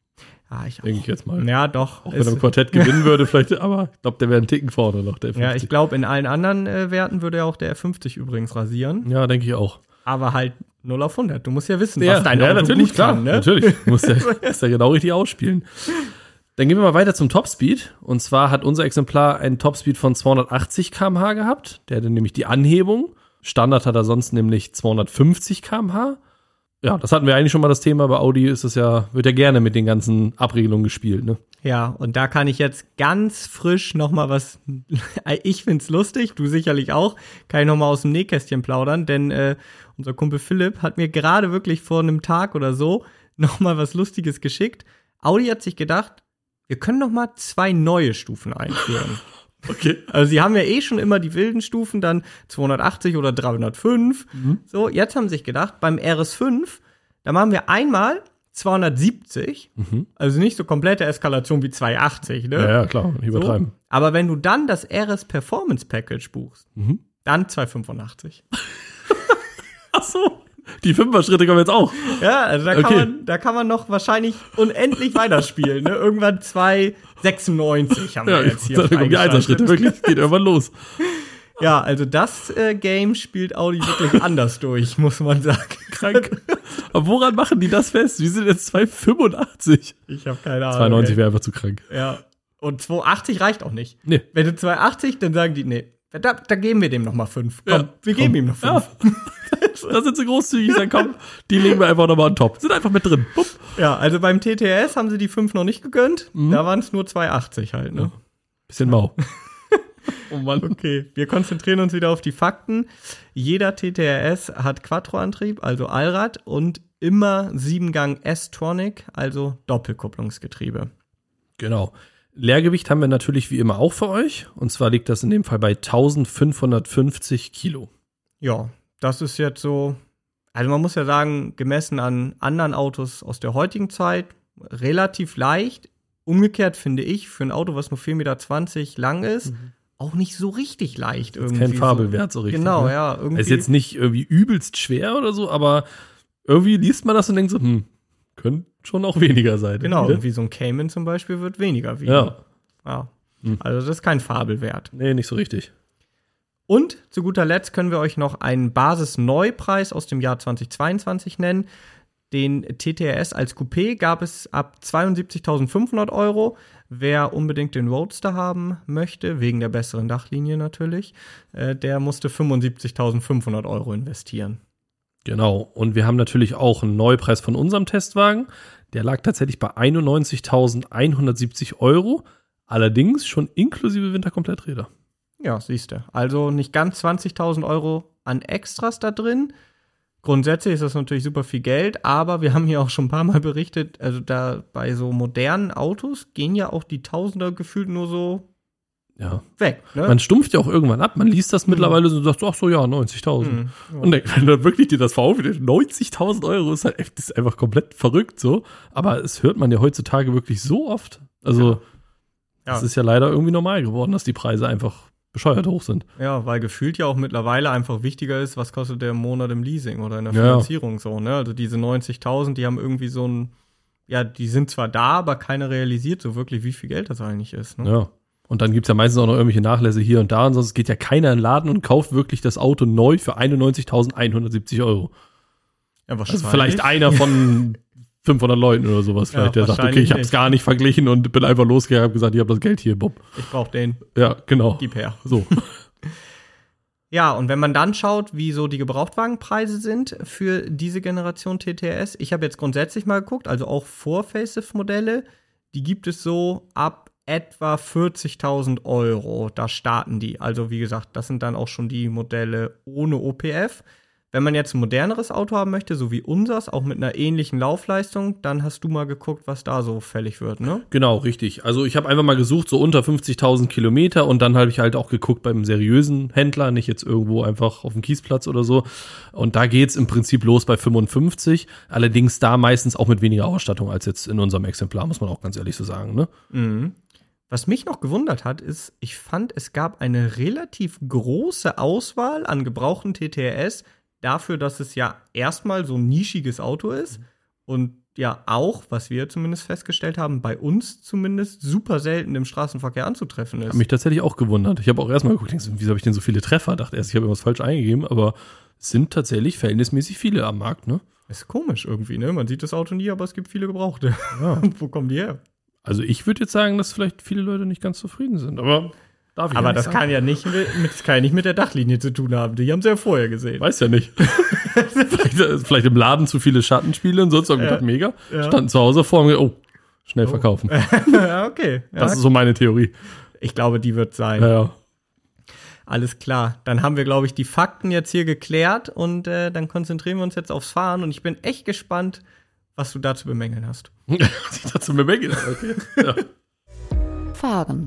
Ja, ich auch. Denke ich jetzt mal. Ja, doch. Auch wenn er ein Quartett gewinnen würde, vielleicht, aber ich glaube, der wäre einen Ticken vorne noch, der F fünfzig. Ja, ich glaube, in allen anderen äh, Werten würde ja auch der F fünfzig übrigens rasieren. Ja, denke ich auch. Aber halt null auf hundert. Du musst ja wissen, Ja, was dein ja, Auto natürlich, gut klar, kann, ne? natürlich. Du musst ja, musst ja genau richtig ausspielen. Dann gehen wir mal weiter zum Topspeed. Und zwar hat unser Exemplar einen Topspeed von zweihundertachtzig Kilometer pro Stunde gehabt. Der hatte nämlich die Anhebung. Standard hat er sonst nämlich zweihundertfünfzig Kilometer pro Stunde. Ja, das hatten wir eigentlich schon mal das Thema. Bei Audi ist es ja, wird ja gerne mit den ganzen Abregelungen gespielt, ne? Ja, und da kann ich jetzt ganz frisch noch mal was, ich find's lustig, du sicherlich auch, kann ich noch mal aus dem Nähkästchen plaudern, denn äh, unser Kumpel Philipp hat mir gerade wirklich vor einem Tag oder so noch mal was Lustiges geschickt. Audi hat sich gedacht, wir können noch mal zwei neue Stufen einführen. Okay. Also sie haben ja eh schon immer die wilden Stufen, dann zweihundertachtzig oder dreihundertfünf. Mhm. So, jetzt haben sie sich gedacht, beim R S fünf, da machen wir einmal zweihundertsiebzig, mhm. also nicht so komplette Eskalation wie zweihundertachtzig, ne? Ja, ja, klar, nicht übertreiben. So, aber wenn du dann das R S Performance Package buchst, mhm. dann zweihundertfünfundachtzig. Ach so, die Fünfer-Schritte kommen jetzt auch. Ja, also da, okay. kann man, da kann man noch wahrscheinlich unendlich weiterspielen, ne? Irgendwann zweihundertsechsundneunzig haben wir ja, jetzt hier die Einser-Schritte, wirklich, geht irgendwann los. Ja, also das äh, Game spielt Audi wirklich anders durch, muss man sagen. Krank. Aber woran machen die das fest? Wie sind jetzt zweihundertfünfundachtzig? Ich habe keine Ahnung. zweihundertneunzig wäre einfach zu krank. Ja. Und zweihundertachtzig reicht auch nicht. Nee. Wenn du zweihundertachtzig, dann sagen die, nee, da, da geben wir dem noch mal fünf. Komm, ja, wir komm. geben ihm noch fünf. Ja. Da sind sie großzügig, sagen, komm, die legen wir einfach nochmal on top. Sind einfach mit drin. Bupp. Ja, also beim T T R S haben sie die fünf noch nicht gegönnt. Mhm. Da waren es nur zweihundertachtzig halt, ne? Ja. Bisschen mau. Oh Mann. Okay, wir konzentrieren uns wieder auf die Fakten. Jeder T T R S hat Quattro-Antrieb, also Allrad, und immer Siebengang S-Tronic, also Doppelkupplungsgetriebe. Genau. Leergewicht haben wir natürlich wie immer auch für euch. Und zwar liegt das in dem Fall bei eintausendfünfhundertfünfzig Kilo. Ja, das ist jetzt so, also man muss ja sagen, gemessen an anderen Autos aus der heutigen Zeit, relativ leicht. Umgekehrt finde ich, für ein Auto, was nur vier Komma zwanzig Meter lang ist, mhm. auch nicht so richtig leicht irgendwie. Kein Fabelwert so richtig. Genau, ne? ja. Irgendwie. Ist jetzt nicht irgendwie übelst schwer oder so, aber irgendwie liest man das und denkt so, hm, könnte schon auch weniger sein. Genau, Ne? wie so ein Cayman zum Beispiel wird weniger wiegen. Ja. ja. Hm. Also das ist kein Fabelwert. Nee, nicht so richtig. Und zu guter Letzt können wir euch noch einen Basisneupreis aus dem Jahr zweitausendzweiundzwanzig nennen. Den T T R S als Coupé gab es ab zweiundsiebzigtausendfünfhundert Euro. Wer unbedingt den Roadster haben möchte, wegen der besseren Dachlinie natürlich, äh, der musste fünfundsiebzigtausendfünfhundert Euro investieren. Genau. Und wir haben natürlich auch einen Neupreis von unserem Testwagen. Der lag tatsächlich bei einundneunzigtausendeinhundertsiebzig Euro. Allerdings schon inklusive Winterkompletträder. Ja, siehst du. Also nicht ganz zwanzigtausend Euro an Extras da drin. Grundsätzlich ist das natürlich super viel Geld, aber wir haben hier auch schon ein paar Mal berichtet, also da bei so modernen Autos gehen ja auch die Tausender gefühlt nur so Ja. weg. Ne? Man stumpft ja auch irgendwann ab. Man liest das mittlerweile so und sagt, ach so, ja, neunzigtausend. Mhm. Ja. Und wenn du wirklich dir das vor Augen führst, neunzigtausend Euro ist halt echt, ist einfach komplett verrückt so. Aber es hört man ja heutzutage wirklich so oft. Also, Ja. es ist ja leider irgendwie normal geworden, dass die Preise einfach bescheuert hoch sind. Ja, weil gefühlt ja auch mittlerweile einfach wichtiger ist, was kostet der im Monat im Leasing oder in der Ja. Finanzierung so, ne? Also diese neunzigtausend, die haben irgendwie so ein, ja, die sind zwar da, aber keiner realisiert so wirklich, wie viel Geld das eigentlich ist, ne? Ja. Und dann gibt's ja meistens auch noch irgendwelche Nachlässe hier und da und sonst geht ja keiner in den Laden und kauft wirklich das Auto neu für einundneunzigtausendeinhundertsiebzig Euro. Ja, Also vielleicht einer von fünfhundert Leuten oder sowas Ja, vielleicht, der sagt, okay, wahrscheinlich ich habe es nicht. gar nicht verglichen und bin einfach losgegangen und hab gesagt, ich habe das Geld hier, Bob. Ich brauch den, Ja, genau. gib her. So. Ja, und wenn man dann schaut, wie so die Gebrauchtwagenpreise sind für diese Generation T T R S, ich habe jetzt grundsätzlich mal geguckt, also auch Vor-Facelift-Modelle, die gibt es so ab etwa vierzigtausend Euro, da starten die. Also wie gesagt, das sind dann auch schon die Modelle ohne O P F. Wenn man jetzt ein moderneres Auto haben möchte, so wie unseres, auch mit einer ähnlichen Laufleistung, dann hast du mal geguckt, was da so fällig wird, ne? Genau, richtig. Also ich habe einfach mal gesucht, so unter fünfzigtausend Kilometer und dann habe ich halt auch geguckt beim seriösen Händler, nicht jetzt irgendwo einfach auf dem Kiesplatz oder so. Und da geht's im Prinzip los bei fünfundfünfzig, allerdings da meistens auch mit weniger Ausstattung als jetzt in unserem Exemplar, muss man auch ganz ehrlich so sagen, ne? Mhm. Was mich noch gewundert hat, ist, ich fand, es gab eine relativ große Auswahl an gebrauchten T T R S, dafür, dass es ja erstmal so ein nischiges Auto ist und ja auch, was wir zumindest festgestellt haben, bei uns zumindest super selten im Straßenverkehr anzutreffen ist. Hat mich tatsächlich auch gewundert. Ich habe auch erstmal geguckt, wieso habe ich denn so viele Treffer? Dachte erst, ich habe irgendwas falsch eingegeben, aber es sind tatsächlich verhältnismäßig viele am Markt, ne? Ist komisch irgendwie, ne? Man sieht das Auto nie, aber es gibt viele Gebrauchte. Ja. Wo kommen die her? Also ich würde jetzt sagen, dass vielleicht viele Leute nicht ganz zufrieden sind, aber darf ich Aber ja nicht das sagen. kann ja nicht mit, das kann ja nicht mit der Dachlinie zu tun haben. Die haben sie ja vorher gesehen. Weiß ja nicht. vielleicht, vielleicht im Laden zu viele Schattenspiele und sonst irgendwie Ja. gedacht, mega. Ja. Standen zu Hause vor mir, oh, schnell verkaufen. Ja, okay. Ja, Das ist so meine Theorie. ich glaube, die wird sein. Ja, ja. Alles klar. Dann haben wir, glaube ich, die Fakten jetzt hier geklärt und äh, dann konzentrieren wir uns jetzt aufs Fahren und ich bin echt gespannt, was du da zu bemängeln hast. Was ich dazu bemerke. Okay. Ja. Fahren.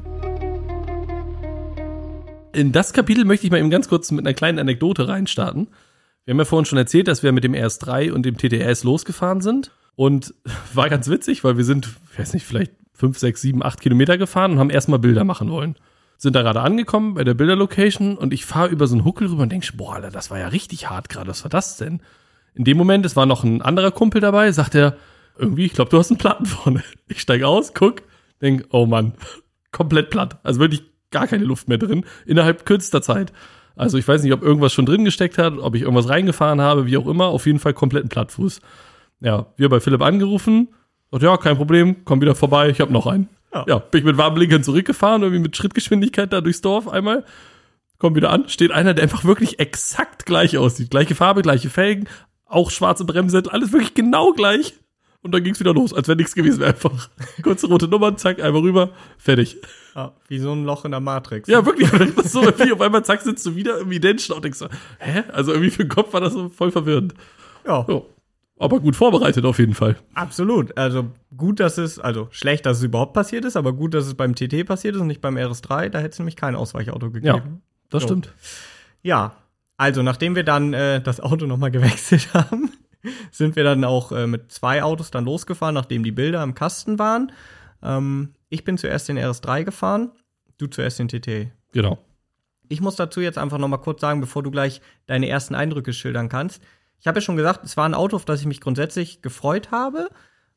In das Kapitel möchte ich mal eben ganz kurz mit einer kleinen Anekdote reinstarten. Wir haben ja vorhin schon erzählt, dass wir mit dem R S drei und dem T T R S losgefahren sind. Und war ganz witzig, weil wir sind, ich weiß nicht, vielleicht fünf, sechs, sieben, acht Kilometer gefahren und haben erstmal Bilder machen wollen. Sind da gerade angekommen bei der Bilderlocation und ich fahre über so einen Huckel rüber und denke, boah, Alter, das war ja richtig hart gerade, was war das denn? In dem Moment, es war noch ein anderer Kumpel dabei, sagt er, irgendwie, ich glaube, du hast einen Platten vorne. Ich steige aus, guck, denk, oh Mann, komplett platt. Also wirklich gar keine Luft mehr drin, innerhalb kürzester Zeit. Also ich weiß nicht, ob irgendwas schon drin gesteckt hat, ob ich irgendwas reingefahren habe, wie auch immer, auf jeden Fall kompletten Plattfuß. Ja, wir bei Philipp angerufen, sagt, ja, kein Problem, komm wieder vorbei, ich habe noch einen. Ja. Ja, bin ich mit warmen Blinkern zurückgefahren, irgendwie mit Schrittgeschwindigkeit da durchs Dorf einmal. Komm wieder an, steht einer, der einfach wirklich exakt gleich aussieht. Gleiche Farbe, gleiche Felgen, auch schwarze Bremssättel, alles wirklich genau gleich. Und dann ging's wieder los, als wäre nichts gewesen wäre einfach. Kurze rote Nummern, zack, einmal rüber, fertig. Ja, wie so ein Loch in der Matrix. Ja, wirklich, das ist so irgendwie auf einmal, zack, sitzt du wieder im Identischen und denkst so, hä? Also irgendwie für den Kopf war das so voll verwirrend. Ja, Ja, aber gut vorbereitet auf jeden Fall. absolut. Also gut, dass es, also schlecht, dass es überhaupt passiert ist, aber gut, dass es beim T T passiert ist und nicht beim R S drei. Da hätte es nämlich kein Ausweichauto gegeben. Ja, das So. stimmt. Ja, also nachdem wir dann äh, das Auto nochmal gewechselt haben, sind wir dann auch äh, mit zwei Autos dann losgefahren, nachdem die Bilder im Kasten waren. Ähm, ich bin zuerst den R S drei gefahren, du zuerst den T T. Genau. Ich muss dazu jetzt einfach nochmal kurz sagen, bevor du gleich deine ersten Eindrücke schildern kannst. Ich habe ja schon gesagt, es war ein Auto, auf das ich mich grundsätzlich gefreut habe,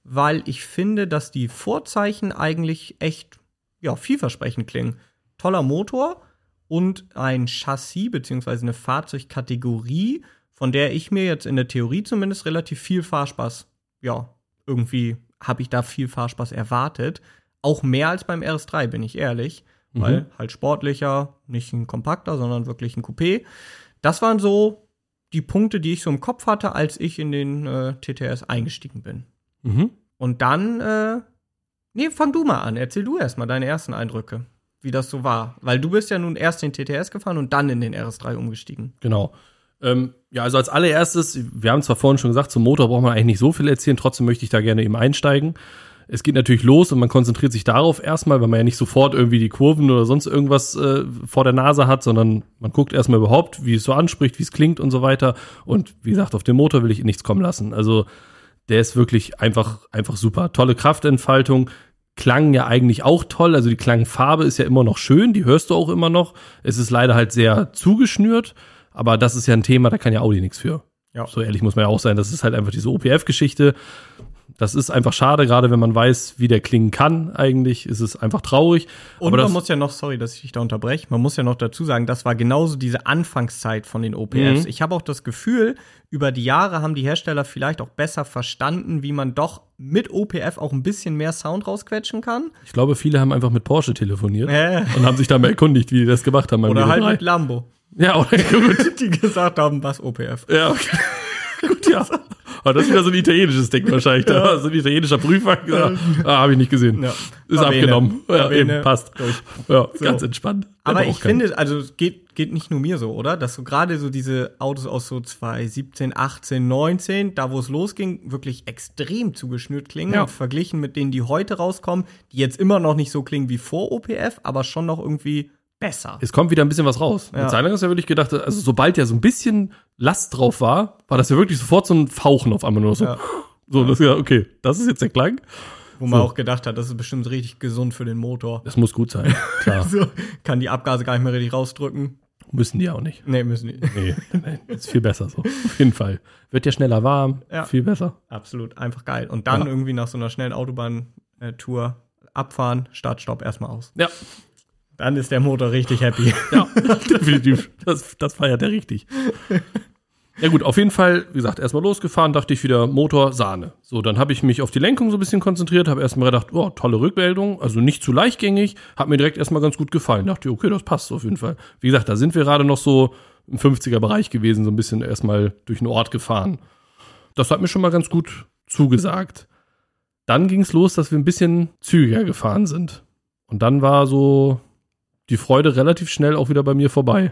weil ich finde, dass die Vorzeichen eigentlich echt ja, vielversprechend klingen. Toller Motor und ein Chassis bzw. eine Fahrzeugkategorie, von der ich mir jetzt in der Theorie zumindest relativ viel Fahrspaß, ja, irgendwie habe ich da viel Fahrspaß erwartet. Auch mehr als beim R S drei, bin ich ehrlich. Mhm. Weil halt sportlicher, nicht ein kompakter, sondern wirklich ein Coupé. Das waren so die Punkte, die ich so im Kopf hatte, als ich in den äh, T T S eingestiegen bin. Mhm. Und dann, äh, nee, fang du mal an. Erzähl du erst mal deine ersten Eindrücke, wie das so war. Weil du bist ja nun erst den T T S gefahren und dann in den R S drei umgestiegen. Genau. Ähm, ja, also als allererstes, wir haben zwar vorhin schon gesagt, zum Motor braucht man eigentlich nicht so viel erzählen, trotzdem möchte ich da gerne eben einsteigen. Es geht natürlich los und man konzentriert sich darauf erstmal, weil man ja nicht sofort irgendwie die Kurven oder sonst irgendwas äh, vor der Nase hat, sondern man guckt erstmal überhaupt, wie es so anspricht, wie es klingt und so weiter. Und wie gesagt, auf den Motor will ich nichts kommen lassen. Also der ist wirklich einfach, einfach super. Tolle Kraftentfaltung. Klang ja eigentlich auch toll. Also die Klangfarbe ist ja immer noch schön, die hörst du auch immer noch. Es ist leider halt sehr zugeschnürt. Aber das ist ja ein Thema, da kann ja Audi nichts für. Ja. So ehrlich muss man ja auch sein. Das ist halt einfach diese O P F-Geschichte. Das ist einfach schade, gerade wenn man weiß, wie der klingen kann. Eigentlich ist es einfach traurig. Und aber man das, muss ja noch, sorry, dass ich dich da unterbreche, man muss ja noch dazu sagen, das war genauso diese Anfangszeit von den O P Fs. Mhm. Ich habe auch das Gefühl, über die Jahre haben die Hersteller vielleicht auch besser verstanden, wie man doch mit O P F auch ein bisschen mehr Sound rausquetschen kann. Ich glaube, viele haben einfach mit Porsche telefoniert äh. und haben sich da mal erkundigt, wie die das gemacht haben. Oder halt mit Lambo. Ja, oder gut. Die gesagt haben, was O P F. Ja, okay. Gut, ja. Aber das ist wieder so ein italienisches Ding wahrscheinlich. Ja. Da. So ein italienischer Prüfer. Ja. Ah, habe ich nicht gesehen. Ja. Ist War abgenommen. Bene. Ja, eben, passt. Durch. Ja, so. Ganz entspannt. Aber ich finde, also es geht, geht nicht nur mir so, oder? Dass so gerade so diese Autos aus so zwanzig siebzehn, achtzehn, neunzehn, da wo es losging, wirklich extrem zugeschnürt klingen. Ja. Verglichen mit denen, die heute rauskommen, die jetzt immer noch nicht so klingen wie vor O P F, aber schon noch irgendwie besser. Es kommt wieder ein bisschen was raus. Ja. Mit seiner ist ja wirklich gedacht, also sobald ja so ein bisschen Last drauf war, war das ja wirklich sofort so ein Fauchen auf einmal nur so. Ja. So, das ist ja, okay, das ist jetzt der Klang. Wo man so. auch gedacht hat, das ist bestimmt richtig gesund für den Motor. Das muss gut sein, klar. So, kann die Abgase gar nicht mehr richtig rausdrücken. Müssen die auch nicht. Nee, müssen die. Nee, nee, ist viel besser so. Auf jeden Fall. Wird ja schneller warm, ja. Viel besser. Absolut, einfach geil. Und dann ja. irgendwie nach so einer schnellen Autobahntour abfahren, Start, Stopp, erstmal aus. Ja. Dann ist der Motor richtig happy. Ja, definitiv. Das, das feiert er richtig. Ja gut, auf jeden Fall, wie gesagt, erstmal losgefahren, dachte ich wieder, Motor, Sahne. So, dann habe ich mich auf die Lenkung so ein bisschen konzentriert, habe erstmal gedacht, oh, tolle Rückmeldung, also nicht zu leichtgängig, hat mir direkt erstmal ganz gut gefallen. Dachte ich, okay, das passt auf jeden Fall. Wie gesagt, da sind wir gerade noch so im fünfziger-Bereich gewesen, so ein bisschen erstmal durch den Ort gefahren. Das hat mir schon mal ganz gut zugesagt. Dann ging es los, dass wir ein bisschen zügiger gefahren sind. Und dann war so die Freude relativ schnell auch wieder bei mir vorbei.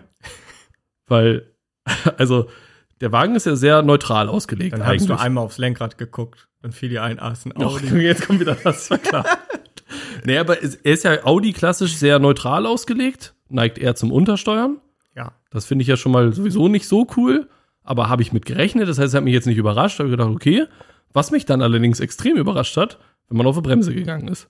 Weil, also, der Wagen ist ja sehr neutral ausgelegt. Dann hast du einmal aufs Lenkrad geguckt, dann fiel dir ein, ah, ist ein Audi. Och, jetzt kommt wieder das, war klar. Nee, aber er ist ja Audi klassisch sehr neutral ausgelegt, neigt eher zum Untersteuern. Ja. Das finde ich ja schon mal sowieso nicht so cool, aber habe ich mit gerechnet, das heißt, es hat mich jetzt nicht überrascht, habe gedacht, okay. Was mich dann allerdings extrem überrascht hat, wenn man auf die Bremse gegangen ist.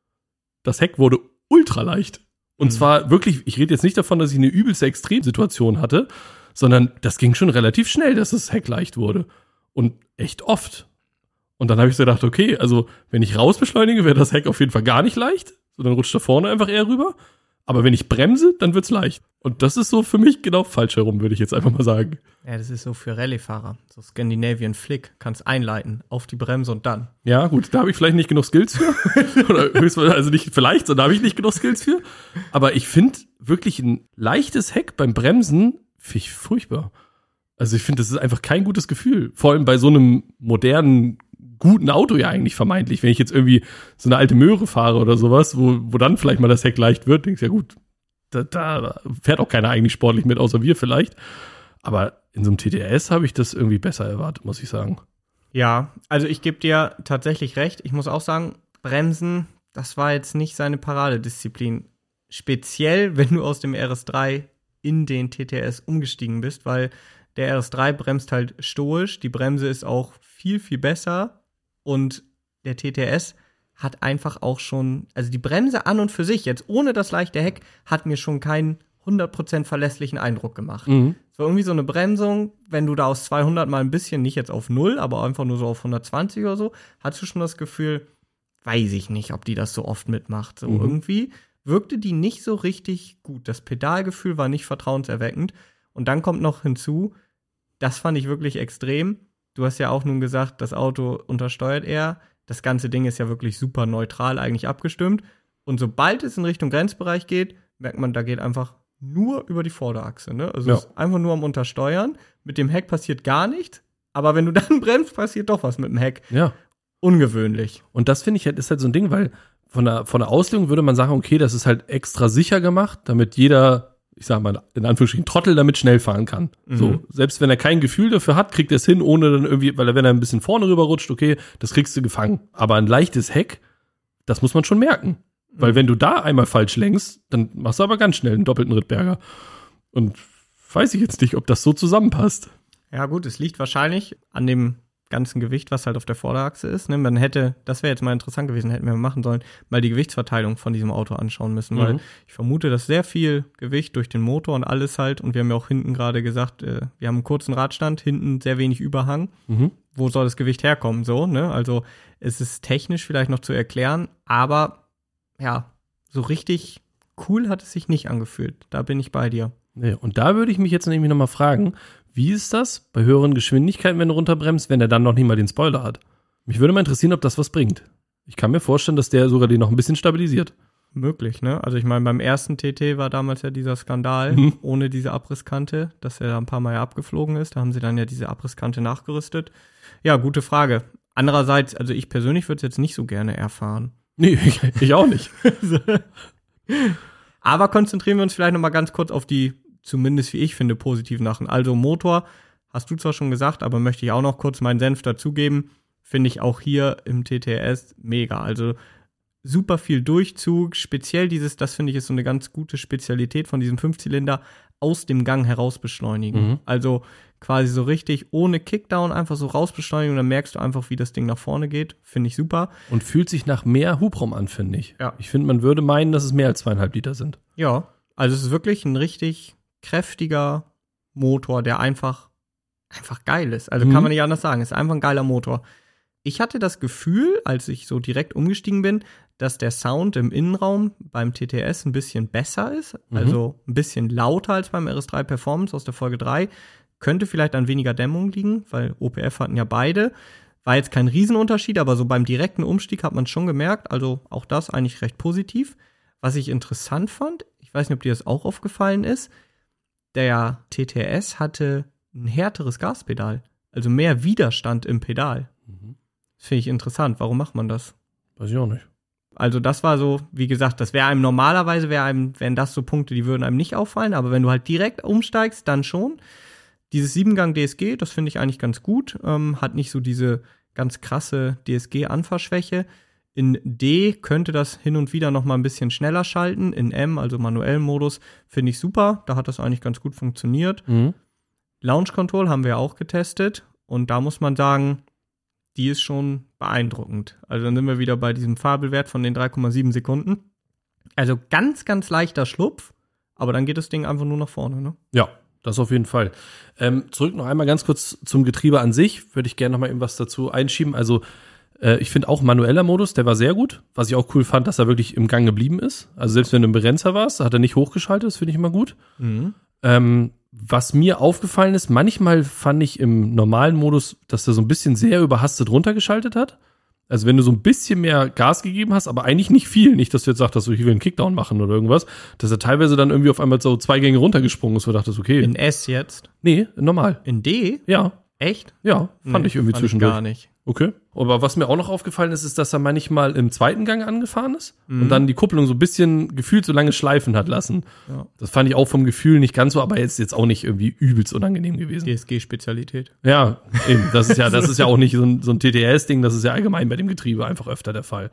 Das Heck wurde ultra leicht. Und mhm. zwar wirklich, ich rede jetzt nicht davon, dass ich eine übelste Extremsituation hatte, sondern das ging schon relativ schnell, dass das Heck leicht wurde. Und echt oft. Und dann habe ich so gedacht, okay, also wenn ich rausbeschleunige, wäre das Heck auf jeden Fall gar nicht leicht. So, dann rutscht da vorne einfach eher rüber. Aber wenn ich bremse, dann wird's leicht. Und das ist so für mich genau falsch herum, würde ich jetzt einfach mal sagen. Ja, das ist so für Rallye-Fahrer. So Scandinavian Flick, kannst einleiten, auf die Bremse und dann. Ja, gut, da habe ich vielleicht nicht genug Skills für. Oder höchstens, also nicht vielleicht, sondern habe ich nicht genug Skills für. Aber ich finde wirklich ein leichtes Heck beim Bremsen, finde ich furchtbar. Also ich finde, das ist einfach kein gutes Gefühl. Vor allem bei so einem modernen, guten Auto ja eigentlich vermeintlich. Wenn ich jetzt irgendwie so eine alte Möhre fahre oder sowas, wo, wo dann vielleicht mal das Heck leicht wird, denke ich, ja gut, da, da fährt auch keiner eigentlich sportlich mit, außer wir vielleicht. Aber in so einem T T S habe ich das irgendwie besser erwartet, muss ich sagen. Ja, also ich gebe dir tatsächlich recht. Ich muss auch sagen, Bremsen, das war jetzt nicht seine Paradedisziplin. Speziell, wenn du aus dem R S drei in den T T S umgestiegen bist, weil der R S drei bremst halt stoisch, die Bremse ist auch viel, viel besser und der T T S hat einfach auch schon, also die Bremse an und für sich, jetzt ohne das leichte Heck, hat mir schon kein hundert Prozent verlässlichen Eindruck gemacht. Mhm. So irgendwie so eine Bremsung, wenn du da aus zweihundert mal ein bisschen, nicht jetzt auf null, aber einfach nur so auf hundertzwanzig oder so, hattest du schon das Gefühl, weiß ich nicht, ob die das so oft mitmacht. So Mhm. irgendwie wirkte die nicht so richtig gut. Das Pedalgefühl war nicht vertrauenserweckend. Und dann kommt noch hinzu, das fand ich wirklich extrem. Du hast ja auch nun gesagt, das Auto untersteuert er. Das ganze Ding ist ja wirklich super neutral eigentlich abgestimmt. Und sobald es in Richtung Grenzbereich geht, merkt man, da geht einfach nur über die Vorderachse. Ne? Also Ja. es ist einfach nur am Untersteuern. Mit dem Heck passiert gar nichts. Aber wenn du dann bremst, passiert doch was mit dem Heck. Ja. Ungewöhnlich. Und das finde ich halt, ist halt so ein Ding, weil von der, von der Auslegung würde man sagen, okay, das ist halt extra sicher gemacht, damit jeder, ich sag mal, in Anführungsstrichen Trottel damit schnell fahren kann. Mhm. So, selbst wenn er kein Gefühl dafür hat, kriegt er es hin, ohne dann irgendwie, weil er, wenn er ein bisschen vorne rüber rutscht, okay, das kriegst du gefangen. Aber ein leichtes Heck, das muss man schon merken. Mhm. Weil wenn du da einmal falsch lenkst, dann machst du aber ganz schnell einen doppelten Rittberger. Und weiß ich jetzt nicht, ob das so zusammenpasst. Ja gut, es liegt wahrscheinlich an dem ganzen Gewicht, was halt auf der Vorderachse ist. Ne? Man hätte, das wäre jetzt mal interessant gewesen, hätten wir machen sollen, mal die Gewichtsverteilung von diesem Auto anschauen müssen, Mhm. weil ich vermute, dass sehr viel Gewicht durch den Motor und alles halt, und wir haben ja auch hinten gerade gesagt, äh, wir haben einen kurzen Radstand, hinten sehr wenig Überhang. Mhm. Wo soll das Gewicht herkommen? So, ne? Also es ist technisch vielleicht noch zu erklären, aber ja, so richtig cool hat es sich nicht angefühlt. Da bin ich bei dir. Nee, und da würde ich mich jetzt nämlich nochmal fragen, wie ist das bei höheren Geschwindigkeiten, wenn du runterbremst, wenn er dann noch nicht mal den Spoiler hat? Mich würde mal interessieren, ob das was bringt. Ich kann mir vorstellen, dass der sogar den noch ein bisschen stabilisiert. Möglich, ne? Also ich meine, beim ersten T T war damals ja dieser Skandal Mhm. ohne diese Abrisskante, dass er da ein paar Mal ja abgeflogen ist. Da haben sie dann ja diese Abrisskante nachgerüstet. Ja, gute Frage. Andererseits, also ich persönlich würde es jetzt nicht so gerne erfahren. Nee, ich, ich auch nicht. Aber konzentrieren wir uns vielleicht noch mal ganz kurz auf die, zumindest wie ich finde, positiven Sachen. Also Motor, hast du zwar schon gesagt, aber möchte ich auch noch kurz meinen Senf dazugeben. Finde ich auch hier im T T R S mega. Also super viel Durchzug, speziell dieses, das finde ich ist so eine ganz gute Spezialität von diesem Fünfzylinder, aus dem Gang heraus beschleunigen. Mhm. Also quasi so richtig ohne Kickdown einfach so raus beschleunigen und dann merkst du einfach, wie das Ding nach vorne geht. Finde ich super. Und fühlt sich nach mehr Hubraum an, finde ich. Ja. Ich finde, man würde meinen, dass es mehr als zweieinhalb Liter sind. Ja, also es ist wirklich ein richtig kräftiger Motor, der einfach, einfach geil ist. Also Mhm. kann man nicht anders sagen. Es ist einfach ein geiler Motor. Ich hatte das Gefühl, als ich so direkt umgestiegen bin, dass der Sound im Innenraum beim T T S ein bisschen besser ist. Mhm. Also ein bisschen lauter als beim R S drei Performance aus der Folge drei. Könnte vielleicht an weniger Dämmung liegen, weil O P F hatten ja beide. War jetzt kein Riesenunterschied, aber so beim direkten Umstieg hat man es schon gemerkt. Also auch das eigentlich recht positiv. Was ich interessant fand, ich weiß nicht, ob dir das auch aufgefallen ist, der T T S hatte ein härteres Gaspedal. Also mehr Widerstand im Pedal. Mhm. Das finde ich interessant. Warum macht man das? Weiß ich auch nicht. Also das war so, wie gesagt, das wäre einem normalerweise, wäre einem, wären das so Punkte, die würden einem nicht auffallen, aber wenn du halt direkt umsteigst, dann schon. Dieses Siebengang D S G, das finde ich eigentlich ganz gut, ähm, hat nicht so diese ganz krasse D S G-Anfahrschwäche. In D könnte das hin und wieder noch mal ein bisschen schneller schalten. In M, also manuellen Modus, finde ich super. Da hat das eigentlich ganz gut funktioniert. Mhm. Launch Control haben wir auch getestet und da muss man sagen, die ist schon beeindruckend. Also dann sind wir wieder bei diesem Fabelwert von den drei Komma sieben Sekunden. Also ganz, ganz leichter Schlupf, aber dann geht das Ding einfach nur nach vorne, ne? Ja, das auf jeden Fall. Ähm, zurück noch einmal ganz kurz zum Getriebe an sich. Würde ich gerne noch mal eben was dazu einschieben. Also äh, ich finde auch manueller Modus, der war sehr gut. Was ich auch cool fand, dass er wirklich im Gang geblieben ist. Also selbst wenn du im Begrenzer warst, hat er nicht hochgeschaltet. Das finde ich immer gut. Mhm. Ähm, was mir aufgefallen ist, manchmal fand ich im normalen Modus, dass er so ein bisschen sehr überhastet runtergeschaltet hat. Also wenn du so ein bisschen mehr Gas gegeben hast, aber eigentlich nicht viel, nicht, dass du jetzt sagst, dass du hier will einen Kickdown machen oder irgendwas, dass er teilweise dann irgendwie auf einmal so zwei Gänge runtergesprungen ist, wo du dachtest, okay. In S jetzt? Nee, normal. In D? Ja, Echt? ja, fand Nee, ich irgendwie fand zwischendurch. Ich gar nicht. Okay. Aber was mir auch noch aufgefallen ist, ist, dass er manchmal im zweiten Gang angefahren ist Mhm. und dann die Kupplung so ein bisschen gefühlt so lange schleifen hat lassen. Ja. Das fand ich auch vom Gefühl nicht ganz so, aber jetzt jetzt auch nicht irgendwie übelst unangenehm gewesen. D S G-Spezialität. Ja, eben. Das ist ja, das ist ja auch nicht so ein, so ein T T S-Ding, das ist ja allgemein bei dem Getriebe einfach öfter der Fall.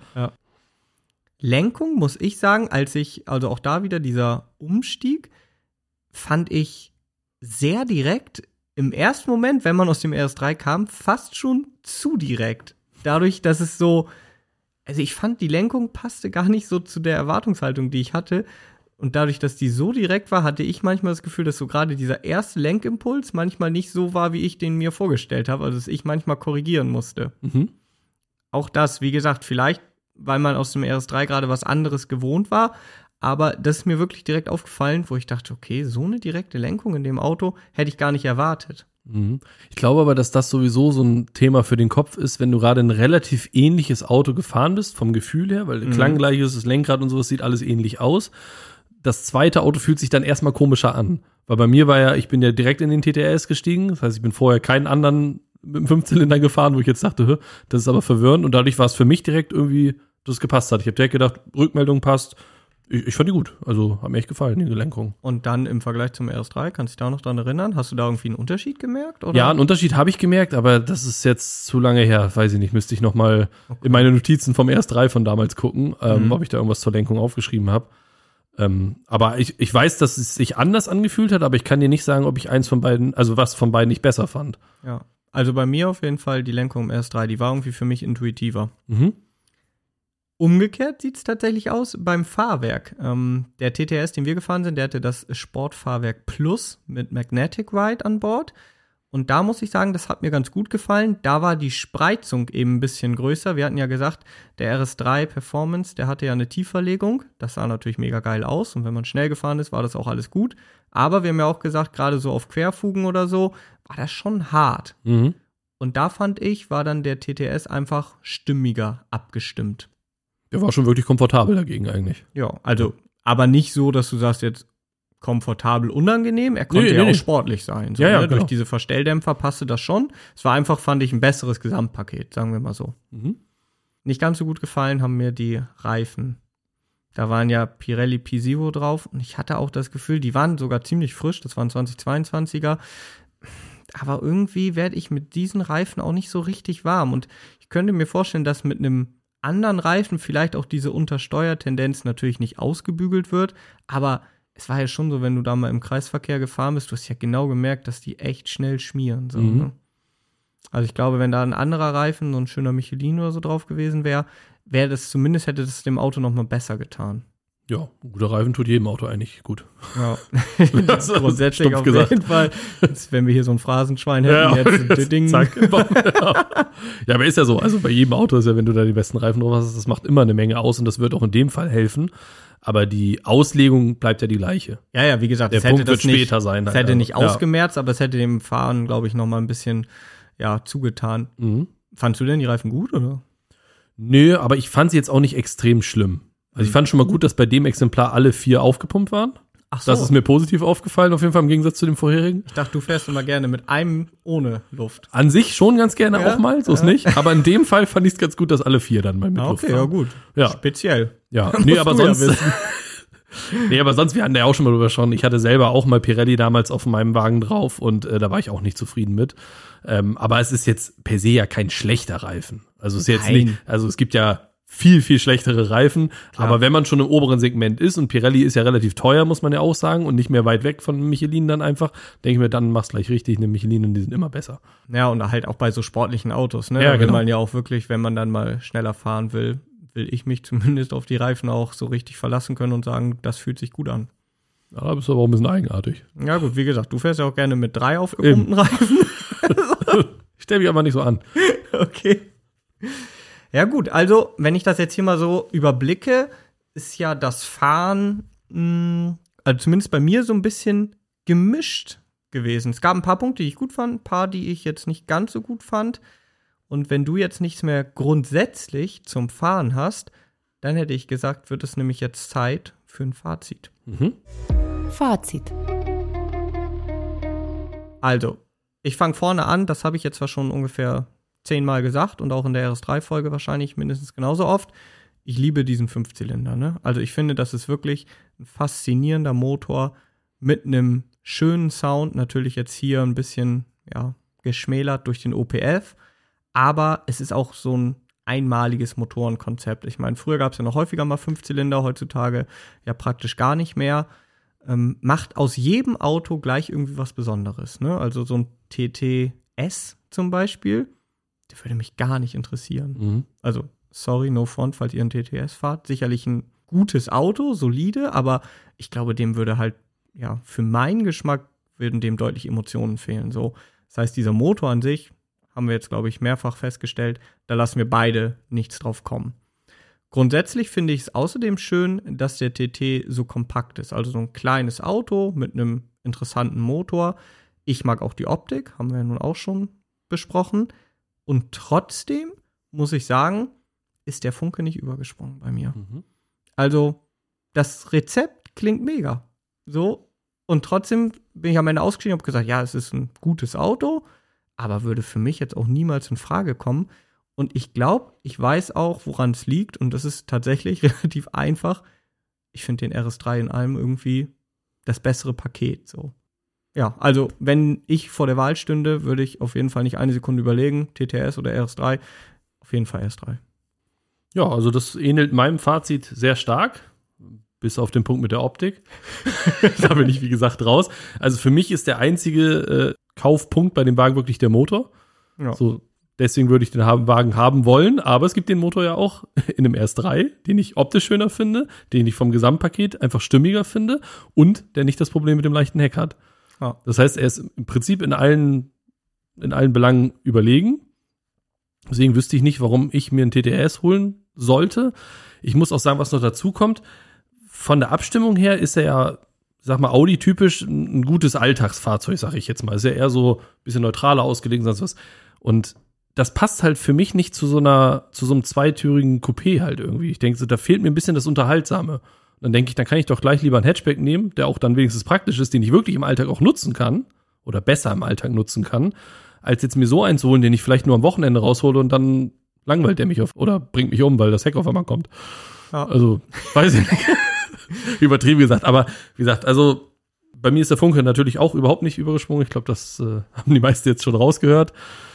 Lenkung, muss ich sagen, als ich, also auch da wieder dieser Umstieg, fand ich sehr direkt im ersten Moment, wenn man aus dem R S drei kam, fast schon zu direkt. Dadurch, dass es so, also ich fand, die Lenkung passte gar nicht so zu der Erwartungshaltung, die ich hatte. Und dadurch, dass die so direkt war, hatte ich manchmal das Gefühl, dass so gerade dieser erste Lenkimpuls manchmal nicht so war, wie ich den mir vorgestellt habe. Also dass ich manchmal korrigieren musste. Mhm. Auch das, wie gesagt, vielleicht, weil man aus dem R S drei gerade was anderes gewohnt war. Aber das ist mir wirklich direkt aufgefallen, wo ich dachte, okay, so eine direkte Lenkung in dem Auto hätte ich gar nicht erwartet. Mhm. Ich glaube aber, dass das sowieso so ein Thema für den Kopf ist, wenn du gerade ein relativ ähnliches Auto gefahren bist, vom Gefühl her, weil mhm. klanggleich ist, das Lenkrad und sowas sieht alles ähnlich aus. Das zweite Auto fühlt sich dann erstmal komischer an. Weil bei mir war ja, ich bin ja direkt in den T T R S gestiegen. Das heißt, ich bin vorher keinen anderen mit dem Fünfzylinder gefahren, wo ich jetzt dachte, hä, das ist aber verwirrend. Und dadurch war es für mich direkt irgendwie, dass es gepasst hat. Ich habe direkt gedacht, Rückmeldung passt. Ich, ich fand die gut. Also hat mir echt gefallen, die Lenkung. Und dann im Vergleich zum R S drei, kannst du dich da noch dran erinnern? Hast du da irgendwie einen Unterschied gemerkt? Oder? Ja, einen Unterschied habe ich gemerkt, aber das ist jetzt zu lange her. Weiß ich nicht, müsste ich noch mal okay. in meine Notizen vom R S drei von damals gucken, ähm, mhm. ob ich da irgendwas zur Lenkung aufgeschrieben habe. Ähm, aber ich, ich weiß, dass es sich anders angefühlt hat, aber ich kann dir nicht sagen, ob ich eins von beiden, also was von beiden ich besser fand. Ja, also bei mir auf jeden Fall die Lenkung im R S drei, die war irgendwie für mich intuitiver. Mhm. Umgekehrt sieht es tatsächlich aus beim Fahrwerk. Ähm, der T T R S, den wir gefahren sind, der hatte das Sportfahrwerk Plus mit Magnetic Ride an Bord. Und da muss ich sagen, das hat mir ganz gut gefallen. Da war die Spreizung eben ein bisschen größer. Wir hatten ja gesagt, der R S drei Performance, der hatte ja eine Tiefverlegung. Das sah natürlich mega geil aus. Und wenn man schnell gefahren ist, war das auch alles gut. Aber wir haben ja auch gesagt, gerade so auf Querfugen oder so, war das schon hart. Mhm. Und da fand ich, war dann der T T S einfach stimmiger abgestimmt. Der war schon wirklich komfortabel dagegen eigentlich. Ja, also, aber nicht so, dass du sagst jetzt, komfortabel unangenehm, er konnte nee, ja nee, auch nee. sportlich sein. So, ja, ja, ne? Durch genau. diese Verstelldämpfer passte das schon. Es war einfach, fand ich, ein besseres Gesamtpaket, sagen wir mal so. Mhm. Nicht ganz so gut gefallen haben mir die Reifen. Da waren ja Pirelli P Zero drauf und ich hatte auch das Gefühl, die waren sogar ziemlich frisch, das waren zweitausendzweiundzwanziger. Aber irgendwie werde ich mit diesen Reifen auch nicht so richtig warm. Und ich könnte mir vorstellen, dass mit einem anderen Reifen vielleicht auch diese Untersteuertendenz natürlich nicht ausgebügelt wird, aber es war ja schon so, wenn du da mal im Kreisverkehr gefahren bist, du hast ja genau gemerkt, dass die echt schnell schmieren. So, Mhm. ne? Also ich glaube, wenn da ein anderer Reifen, so ein schöner Michelin oder so drauf gewesen wäre, wäre das zumindest, hätte das dem Auto noch mal besser getan. Ja, ein guter Reifen tut jedem Auto eigentlich gut. Ja, Das ist grundsätzlich stumpf auf gesagt. jeden Fall. Jetzt, wenn wir hier so ein Phrasenschwein hätten, Ja, jetzt Ding. zack. Ja. ja, aber ist ja so. Also bei jedem Auto ist ja, wenn du da die besten Reifen drauf hast, das macht immer eine Menge aus und das wird auch in dem Fall helfen. Aber die Auslegung bleibt ja die gleiche. Ja, ja, wie gesagt, Der es hätte Punkt das wird nicht, später sein. es halt. hätte nicht Ja. ausgemerzt, aber es hätte dem Fahren, glaube ich, noch mal ein bisschen ja, zugetan. Mhm. Fandst du denn die Reifen gut, oder? Nö, aber ich fand sie jetzt auch nicht extrem schlimm. Also ich fand schon mal gut, dass bei dem Exemplar alle vier aufgepumpt waren. Ach so. Das ist mir positiv aufgefallen, auf jeden Fall im Gegensatz zu dem vorherigen. Ich dachte, du fährst immer gerne mit einem ohne Luft. An sich schon ganz gerne Ja, auch mal, so ist ja. nicht. Aber in dem Fall fand ich es ganz gut, dass alle vier dann mal mit Ah, Luft okay, ja waren. gut. Ja. Speziell. Ja, Musst nee, aber du ja sonst. wissen. nee, aber sonst, wir hatten ja auch schon mal drüber gesprochen. Ich hatte selber auch mal Pirelli damals auf meinem Wagen drauf und äh, da war ich auch nicht zufrieden mit. Ähm, aber es ist jetzt per se ja kein schlechter Reifen. Also es ist jetzt Nein. nicht, also es gibt ja viel, viel schlechtere Reifen. Klar. Aber wenn man schon im oberen Segment ist und Pirelli ist ja relativ teuer, muss man ja auch sagen, und nicht mehr weit weg von Michelin dann einfach, denke ich mir, dann mach's gleich richtig, eine Michelin und die sind immer besser. Ja, und halt auch bei so sportlichen Autos, ne? Ja, Da will genau. man ja auch wirklich, wenn man dann mal schneller fahren will, will ich mich zumindest auf die Reifen auch so richtig verlassen können und sagen, das fühlt sich gut an. Ja, da bist du aber auch ein bisschen eigenartig. Ja gut, wie gesagt, du fährst ja auch gerne mit drei aufgepumpten Reifen. Ich stell mich einfach nicht so an. Okay. Ja gut, also wenn ich das jetzt hier mal so überblicke, ist ja das Fahren, mh, also zumindest bei mir so ein bisschen gemischt gewesen. Es gab ein paar Punkte, die ich gut fand, ein paar, die ich jetzt nicht ganz so gut fand. Und wenn du jetzt nichts mehr grundsätzlich zum Fahren hast, dann hätte ich gesagt, wird es nämlich jetzt Zeit für ein Fazit. Mhm. Fazit. Also, ich fange vorne an, das habe ich jetzt zwar schon ungefähr zehnmal gesagt und auch in der R S drei Folge wahrscheinlich mindestens genauso oft. Ich liebe diesen Fünfzylinder, ne? Also ich finde, das ist wirklich ein faszinierender Motor mit einem schönen Sound, natürlich jetzt hier ein bisschen, ja, geschmälert durch den O P F, aber es ist auch so ein einmaliges Motorenkonzept. Ich meine, früher gab es ja noch häufiger mal Fünfzylinder, heutzutage ja praktisch gar nicht mehr. Ähm, macht aus jedem Auto gleich irgendwie was Besonderes, ne? Also so ein T T S zum Beispiel, der würde mich gar nicht interessieren. Mhm. Also, sorry, no front, falls ihr einen T T S fahrt. Sicherlich ein gutes Auto, solide, aber ich glaube, dem würde halt, ja, für meinen Geschmack würden dem deutlich Emotionen fehlen. So. Das heißt, dieser Motor an sich, haben wir jetzt, glaube ich, mehrfach festgestellt, da lassen wir beide nichts drauf kommen. Grundsätzlich finde ich es außerdem schön, dass der T T so kompakt ist. Also so ein kleines Auto mit einem interessanten Motor. Ich mag auch die Optik, haben wir ja nun auch schon besprochen. Und trotzdem, muss ich sagen, ist der Funke nicht übergesprungen bei mir. Mhm. Also, das Rezept klingt mega. So, und trotzdem bin ich am Ende ausgestiegen und habe gesagt, ja, es ist ein gutes Auto, aber würde für mich jetzt auch niemals in Frage kommen. Und ich glaube, ich weiß auch, woran es liegt. Und das ist tatsächlich relativ einfach. Ich finde den R S drei in allem irgendwie das bessere Paket. So. Ja, also wenn ich vor der Wahl stünde, würde ich auf jeden Fall nicht eine Sekunde überlegen, T T S oder R S drei. Auf jeden Fall R S drei. Ja, also das ähnelt meinem Fazit sehr stark. Bis auf den Punkt mit der Optik. Da bin ich, wie gesagt, raus. Also für mich ist der einzige äh, Kaufpunkt bei dem Wagen wirklich der Motor. Ja. So, deswegen würde ich den Wagen haben wollen. Aber es gibt den Motor ja auch in einem R S drei, den ich optisch schöner finde, den ich vom Gesamtpaket einfach stimmiger finde und der nicht das Problem mit dem leichten Heck hat. Ja. Das heißt, er ist im Prinzip in allen, in allen Belangen überlegen. Deswegen wüsste ich nicht, warum ich mir einen T T S holen sollte. Ich muss auch sagen, was noch dazu kommt. Von der Abstimmung her ist er ja, sag mal, Audi-typisch ein gutes Alltagsfahrzeug, sag ich jetzt mal. Ist ja eher so ein bisschen neutraler ausgelegt, sonst was. Und das passt halt für mich nicht zu so einer, zu so einem zweitürigen Coupé halt irgendwie. Ich denke, so, da fehlt mir ein bisschen das Unterhaltsame. Und dann denke ich, dann kann ich doch gleich lieber einen Hatchback nehmen, der auch dann wenigstens praktisch ist, den ich wirklich im Alltag auch nutzen kann oder besser im Alltag nutzen kann, als jetzt mir so einen zu holen, den ich vielleicht nur am Wochenende raushole und dann langweilt der mich auf oder bringt mich um, weil das Heck auf einmal kommt. Ja. Also, weiß ich nicht. Übertrieben gesagt, aber wie gesagt, also bei mir ist der Funke natürlich auch überhaupt nicht übergesprungen. Ich glaube, das äh, haben die meisten jetzt schon rausgehört.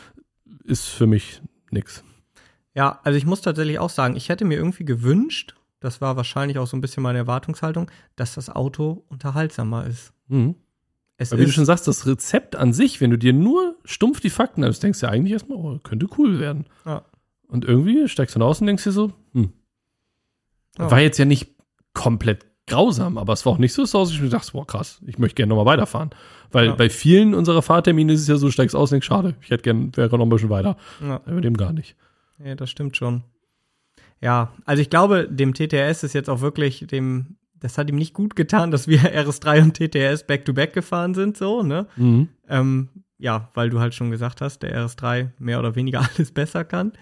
Ist für mich nix. Ja, also ich muss tatsächlich auch sagen, ich hätte mir irgendwie gewünscht, das war wahrscheinlich auch so ein bisschen meine Erwartungshaltung, dass das Auto unterhaltsamer ist. Mhm. Es Weil, wie du schon sagst, das Rezept an sich, wenn du dir nur stumpf die Fakten hast, denkst du ja eigentlich erstmal, oh, könnte cool werden. Ja. Und irgendwie steigst du nach außen und denkst dir so, hm. Ja. War jetzt ja nicht komplett grausam, aber es war auch nicht so, dass ich mir dachte, boah, krass, ich möchte gerne nochmal weiterfahren. Weil ja. bei vielen unserer Fahrtermine ist es ja so, du steigst aus und denkst, schade, ich hätte gerne, wäre noch ein bisschen weiter. Ja. Aber dem gar nicht. Ja, das stimmt schon. Ja, also ich glaube, dem T T S ist jetzt auch wirklich, dem, das hat ihm nicht gut getan, dass wir R S drei und T T S back-to-back gefahren sind, so, ne? Mhm. Ähm, ja, weil du halt schon gesagt hast, der R S drei mehr oder weniger alles besser kann.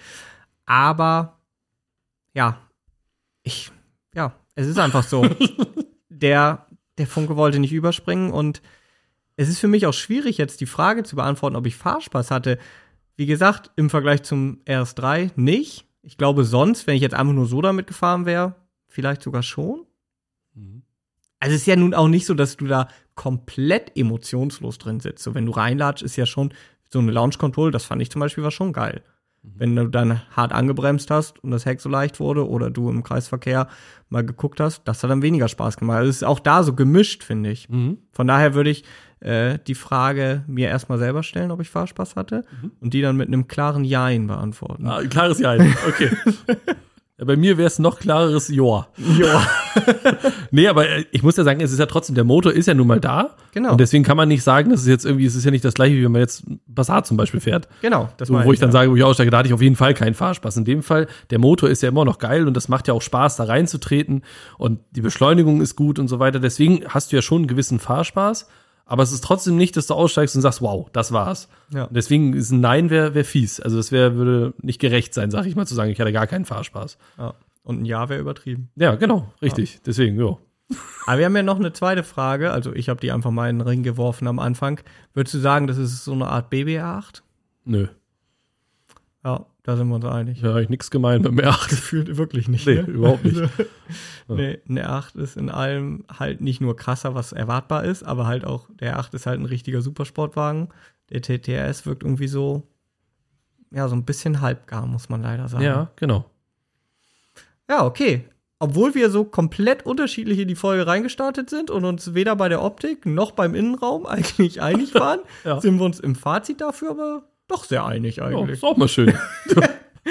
Aber, ja, ich, ja, es ist einfach so. der, der Funke wollte nicht überspringen und es ist für mich auch schwierig, jetzt die Frage zu beantworten, ob ich Fahrspaß hatte. Wie gesagt, im Vergleich zum R S drei nicht. Ich glaube sonst, wenn ich jetzt einfach nur so damit gefahren wäre, vielleicht sogar schon. Mhm. Also es ist ja nun auch nicht so, dass du da komplett emotionslos drin sitzt. So, wenn du reinlatschst, ist ja schon so eine Launch Control, das fand ich zum Beispiel war schon geil. Wenn du dann hart angebremst hast und das Heck so leicht wurde oder du im Kreisverkehr mal geguckt hast, das hat dann weniger Spaß gemacht. Also es ist auch da so gemischt, finde ich. Mhm. Von daher würde ich äh, die Frage mir erstmal selber stellen, ob ich Fahrspaß hatte mhm. und die dann mit einem klaren Jein beantworten. Ah, ein klares Jein, okay. Ja, bei mir wäre es noch klareres Joa. Joa. Nee, aber ich muss ja sagen, es ist ja trotzdem, der Motor ist ja nun mal da. Genau. Und deswegen kann man nicht sagen, dass es jetzt irgendwie, es ist ja nicht das gleiche, wie wenn man jetzt Passat zum Beispiel fährt. Genau. Das so, wo ich, ich dann ja. sage, wo ich aussteige, da hatte ich auf jeden Fall keinen Fahrspaß. In dem Fall, der Motor ist ja immer noch geil und das macht ja auch Spaß, da reinzutreten und die Beschleunigung ist gut und so weiter. Deswegen hast du ja schon einen gewissen Fahrspaß. Aber es ist trotzdem nicht, dass du aussteigst und sagst, wow, das war's. Ja. Und deswegen ist ein Nein wäre wär fies. Also das wäre würde nicht gerecht sein, sag ich mal, zu sagen, ich hatte gar keinen Fahrspaß. Ja. Und ein Ja wäre übertrieben. Ja, genau, richtig. Ja. Deswegen, ja. Aber wir haben ja noch eine zweite Frage. Also ich habe die einfach mal in den Ring geworfen am Anfang. Würdest du sagen, das ist so eine Art B B R acht? Nö. Ja, da sind wir uns einig. Ja, ich nichts gemein mit dem R acht. Gefühlt wirklich nicht. Nee, ne? überhaupt nicht. Ja. Nee, ein R acht ist in allem halt nicht nur krasser, was erwartbar ist, aber halt auch, der R acht ist halt ein richtiger Supersportwagen. Der T T R S wirkt irgendwie so, ja, so ein bisschen halbgar, muss man leider sagen. Ja, genau. Ja, okay. Obwohl wir so komplett unterschiedlich in die Folge reingestartet sind und uns weder bei der Optik noch beim Innenraum eigentlich einig waren, ja. sind wir uns im Fazit dafür aber doch sehr einig eigentlich. Ja, ist auch mal schön.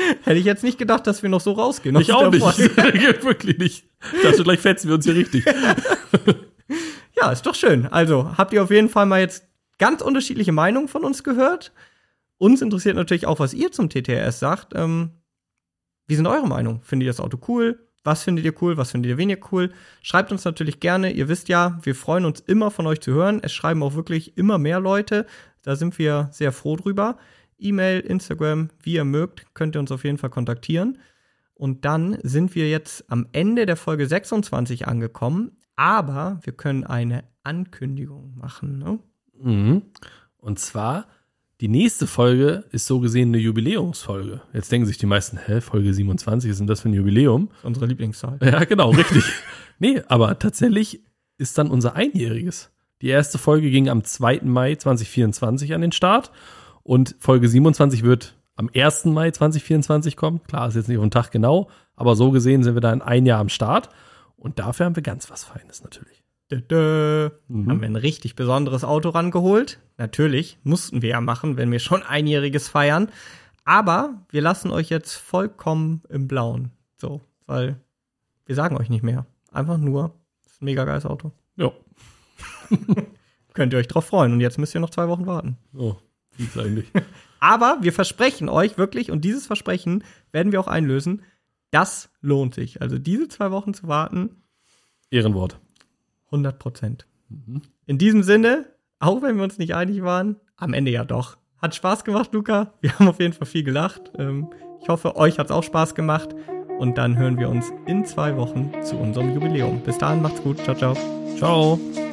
Hätte ich jetzt nicht gedacht, dass wir noch so rausgehen. aus Ich auch der nicht. Folge. Wirklich nicht. Ich dachte, gleich fetzen wir uns hier richtig. Ja, ist doch schön. Also, habt ihr auf jeden Fall mal jetzt ganz unterschiedliche Meinungen von uns gehört. Uns interessiert natürlich auch, was ihr zum T T R S sagt. Ähm, wie sind eure Meinungen? Findet ihr das Auto cool? Was findet ihr cool? Was findet ihr weniger cool? Schreibt uns natürlich gerne. Ihr wisst ja, wir freuen uns immer von euch zu hören. Es schreiben auch wirklich immer mehr Leute. Da sind wir sehr froh drüber. E-Mail, Instagram, wie ihr mögt, könnt ihr uns auf jeden Fall kontaktieren. Und dann sind wir jetzt am Ende der Folge sechsundzwanzig angekommen. Aber wir können eine Ankündigung machen. Ne? Mhm. Und zwar, die nächste Folge ist so gesehen eine Jubiläumsfolge. Jetzt denken sich die meisten, hä, Folge siebenundzwanzig, was ist denn das für ein Jubiläum? Unsere Lieblingszahl. Ja, genau, richtig. Nee, aber tatsächlich ist dann unser Einjähriges. Die erste Folge ging am zweiten Mai zweitausendvierundzwanzig an den Start und Folge siebenundzwanzig wird am ersten Mai zweitausendvierundzwanzig kommen. Klar, ist jetzt nicht auf den Tag genau, aber so gesehen sind wir dann ein Jahr am Start und dafür haben wir ganz was Feines natürlich. Dö, dö. Mhm. Haben wir ein richtig besonderes Auto rangeholt. Natürlich, mussten wir ja machen, wenn wir schon Einjähriges feiern. Aber wir lassen euch jetzt vollkommen im Blauen. So, weil wir sagen euch nicht mehr. Einfach nur, das ist ein mega geiles Auto. Ja. Könnt ihr euch drauf freuen. Und jetzt müsst ihr noch zwei Wochen warten. Oh, wie ist eigentlich? Aber wir versprechen euch wirklich, und dieses Versprechen werden wir auch einlösen, das lohnt sich. Also diese zwei Wochen zu warten, Ehrenwort. hundert Prozent. Mhm. In diesem Sinne, auch wenn wir uns nicht einig waren, am Ende ja doch. Hat Spaß gemacht, Luca. Wir haben auf jeden Fall viel gelacht. Ähm, ich hoffe, euch hat es auch Spaß gemacht. Und dann hören wir uns in zwei Wochen zu unserem Jubiläum. Bis dahin, macht's gut. Ciao, ciao. Ciao.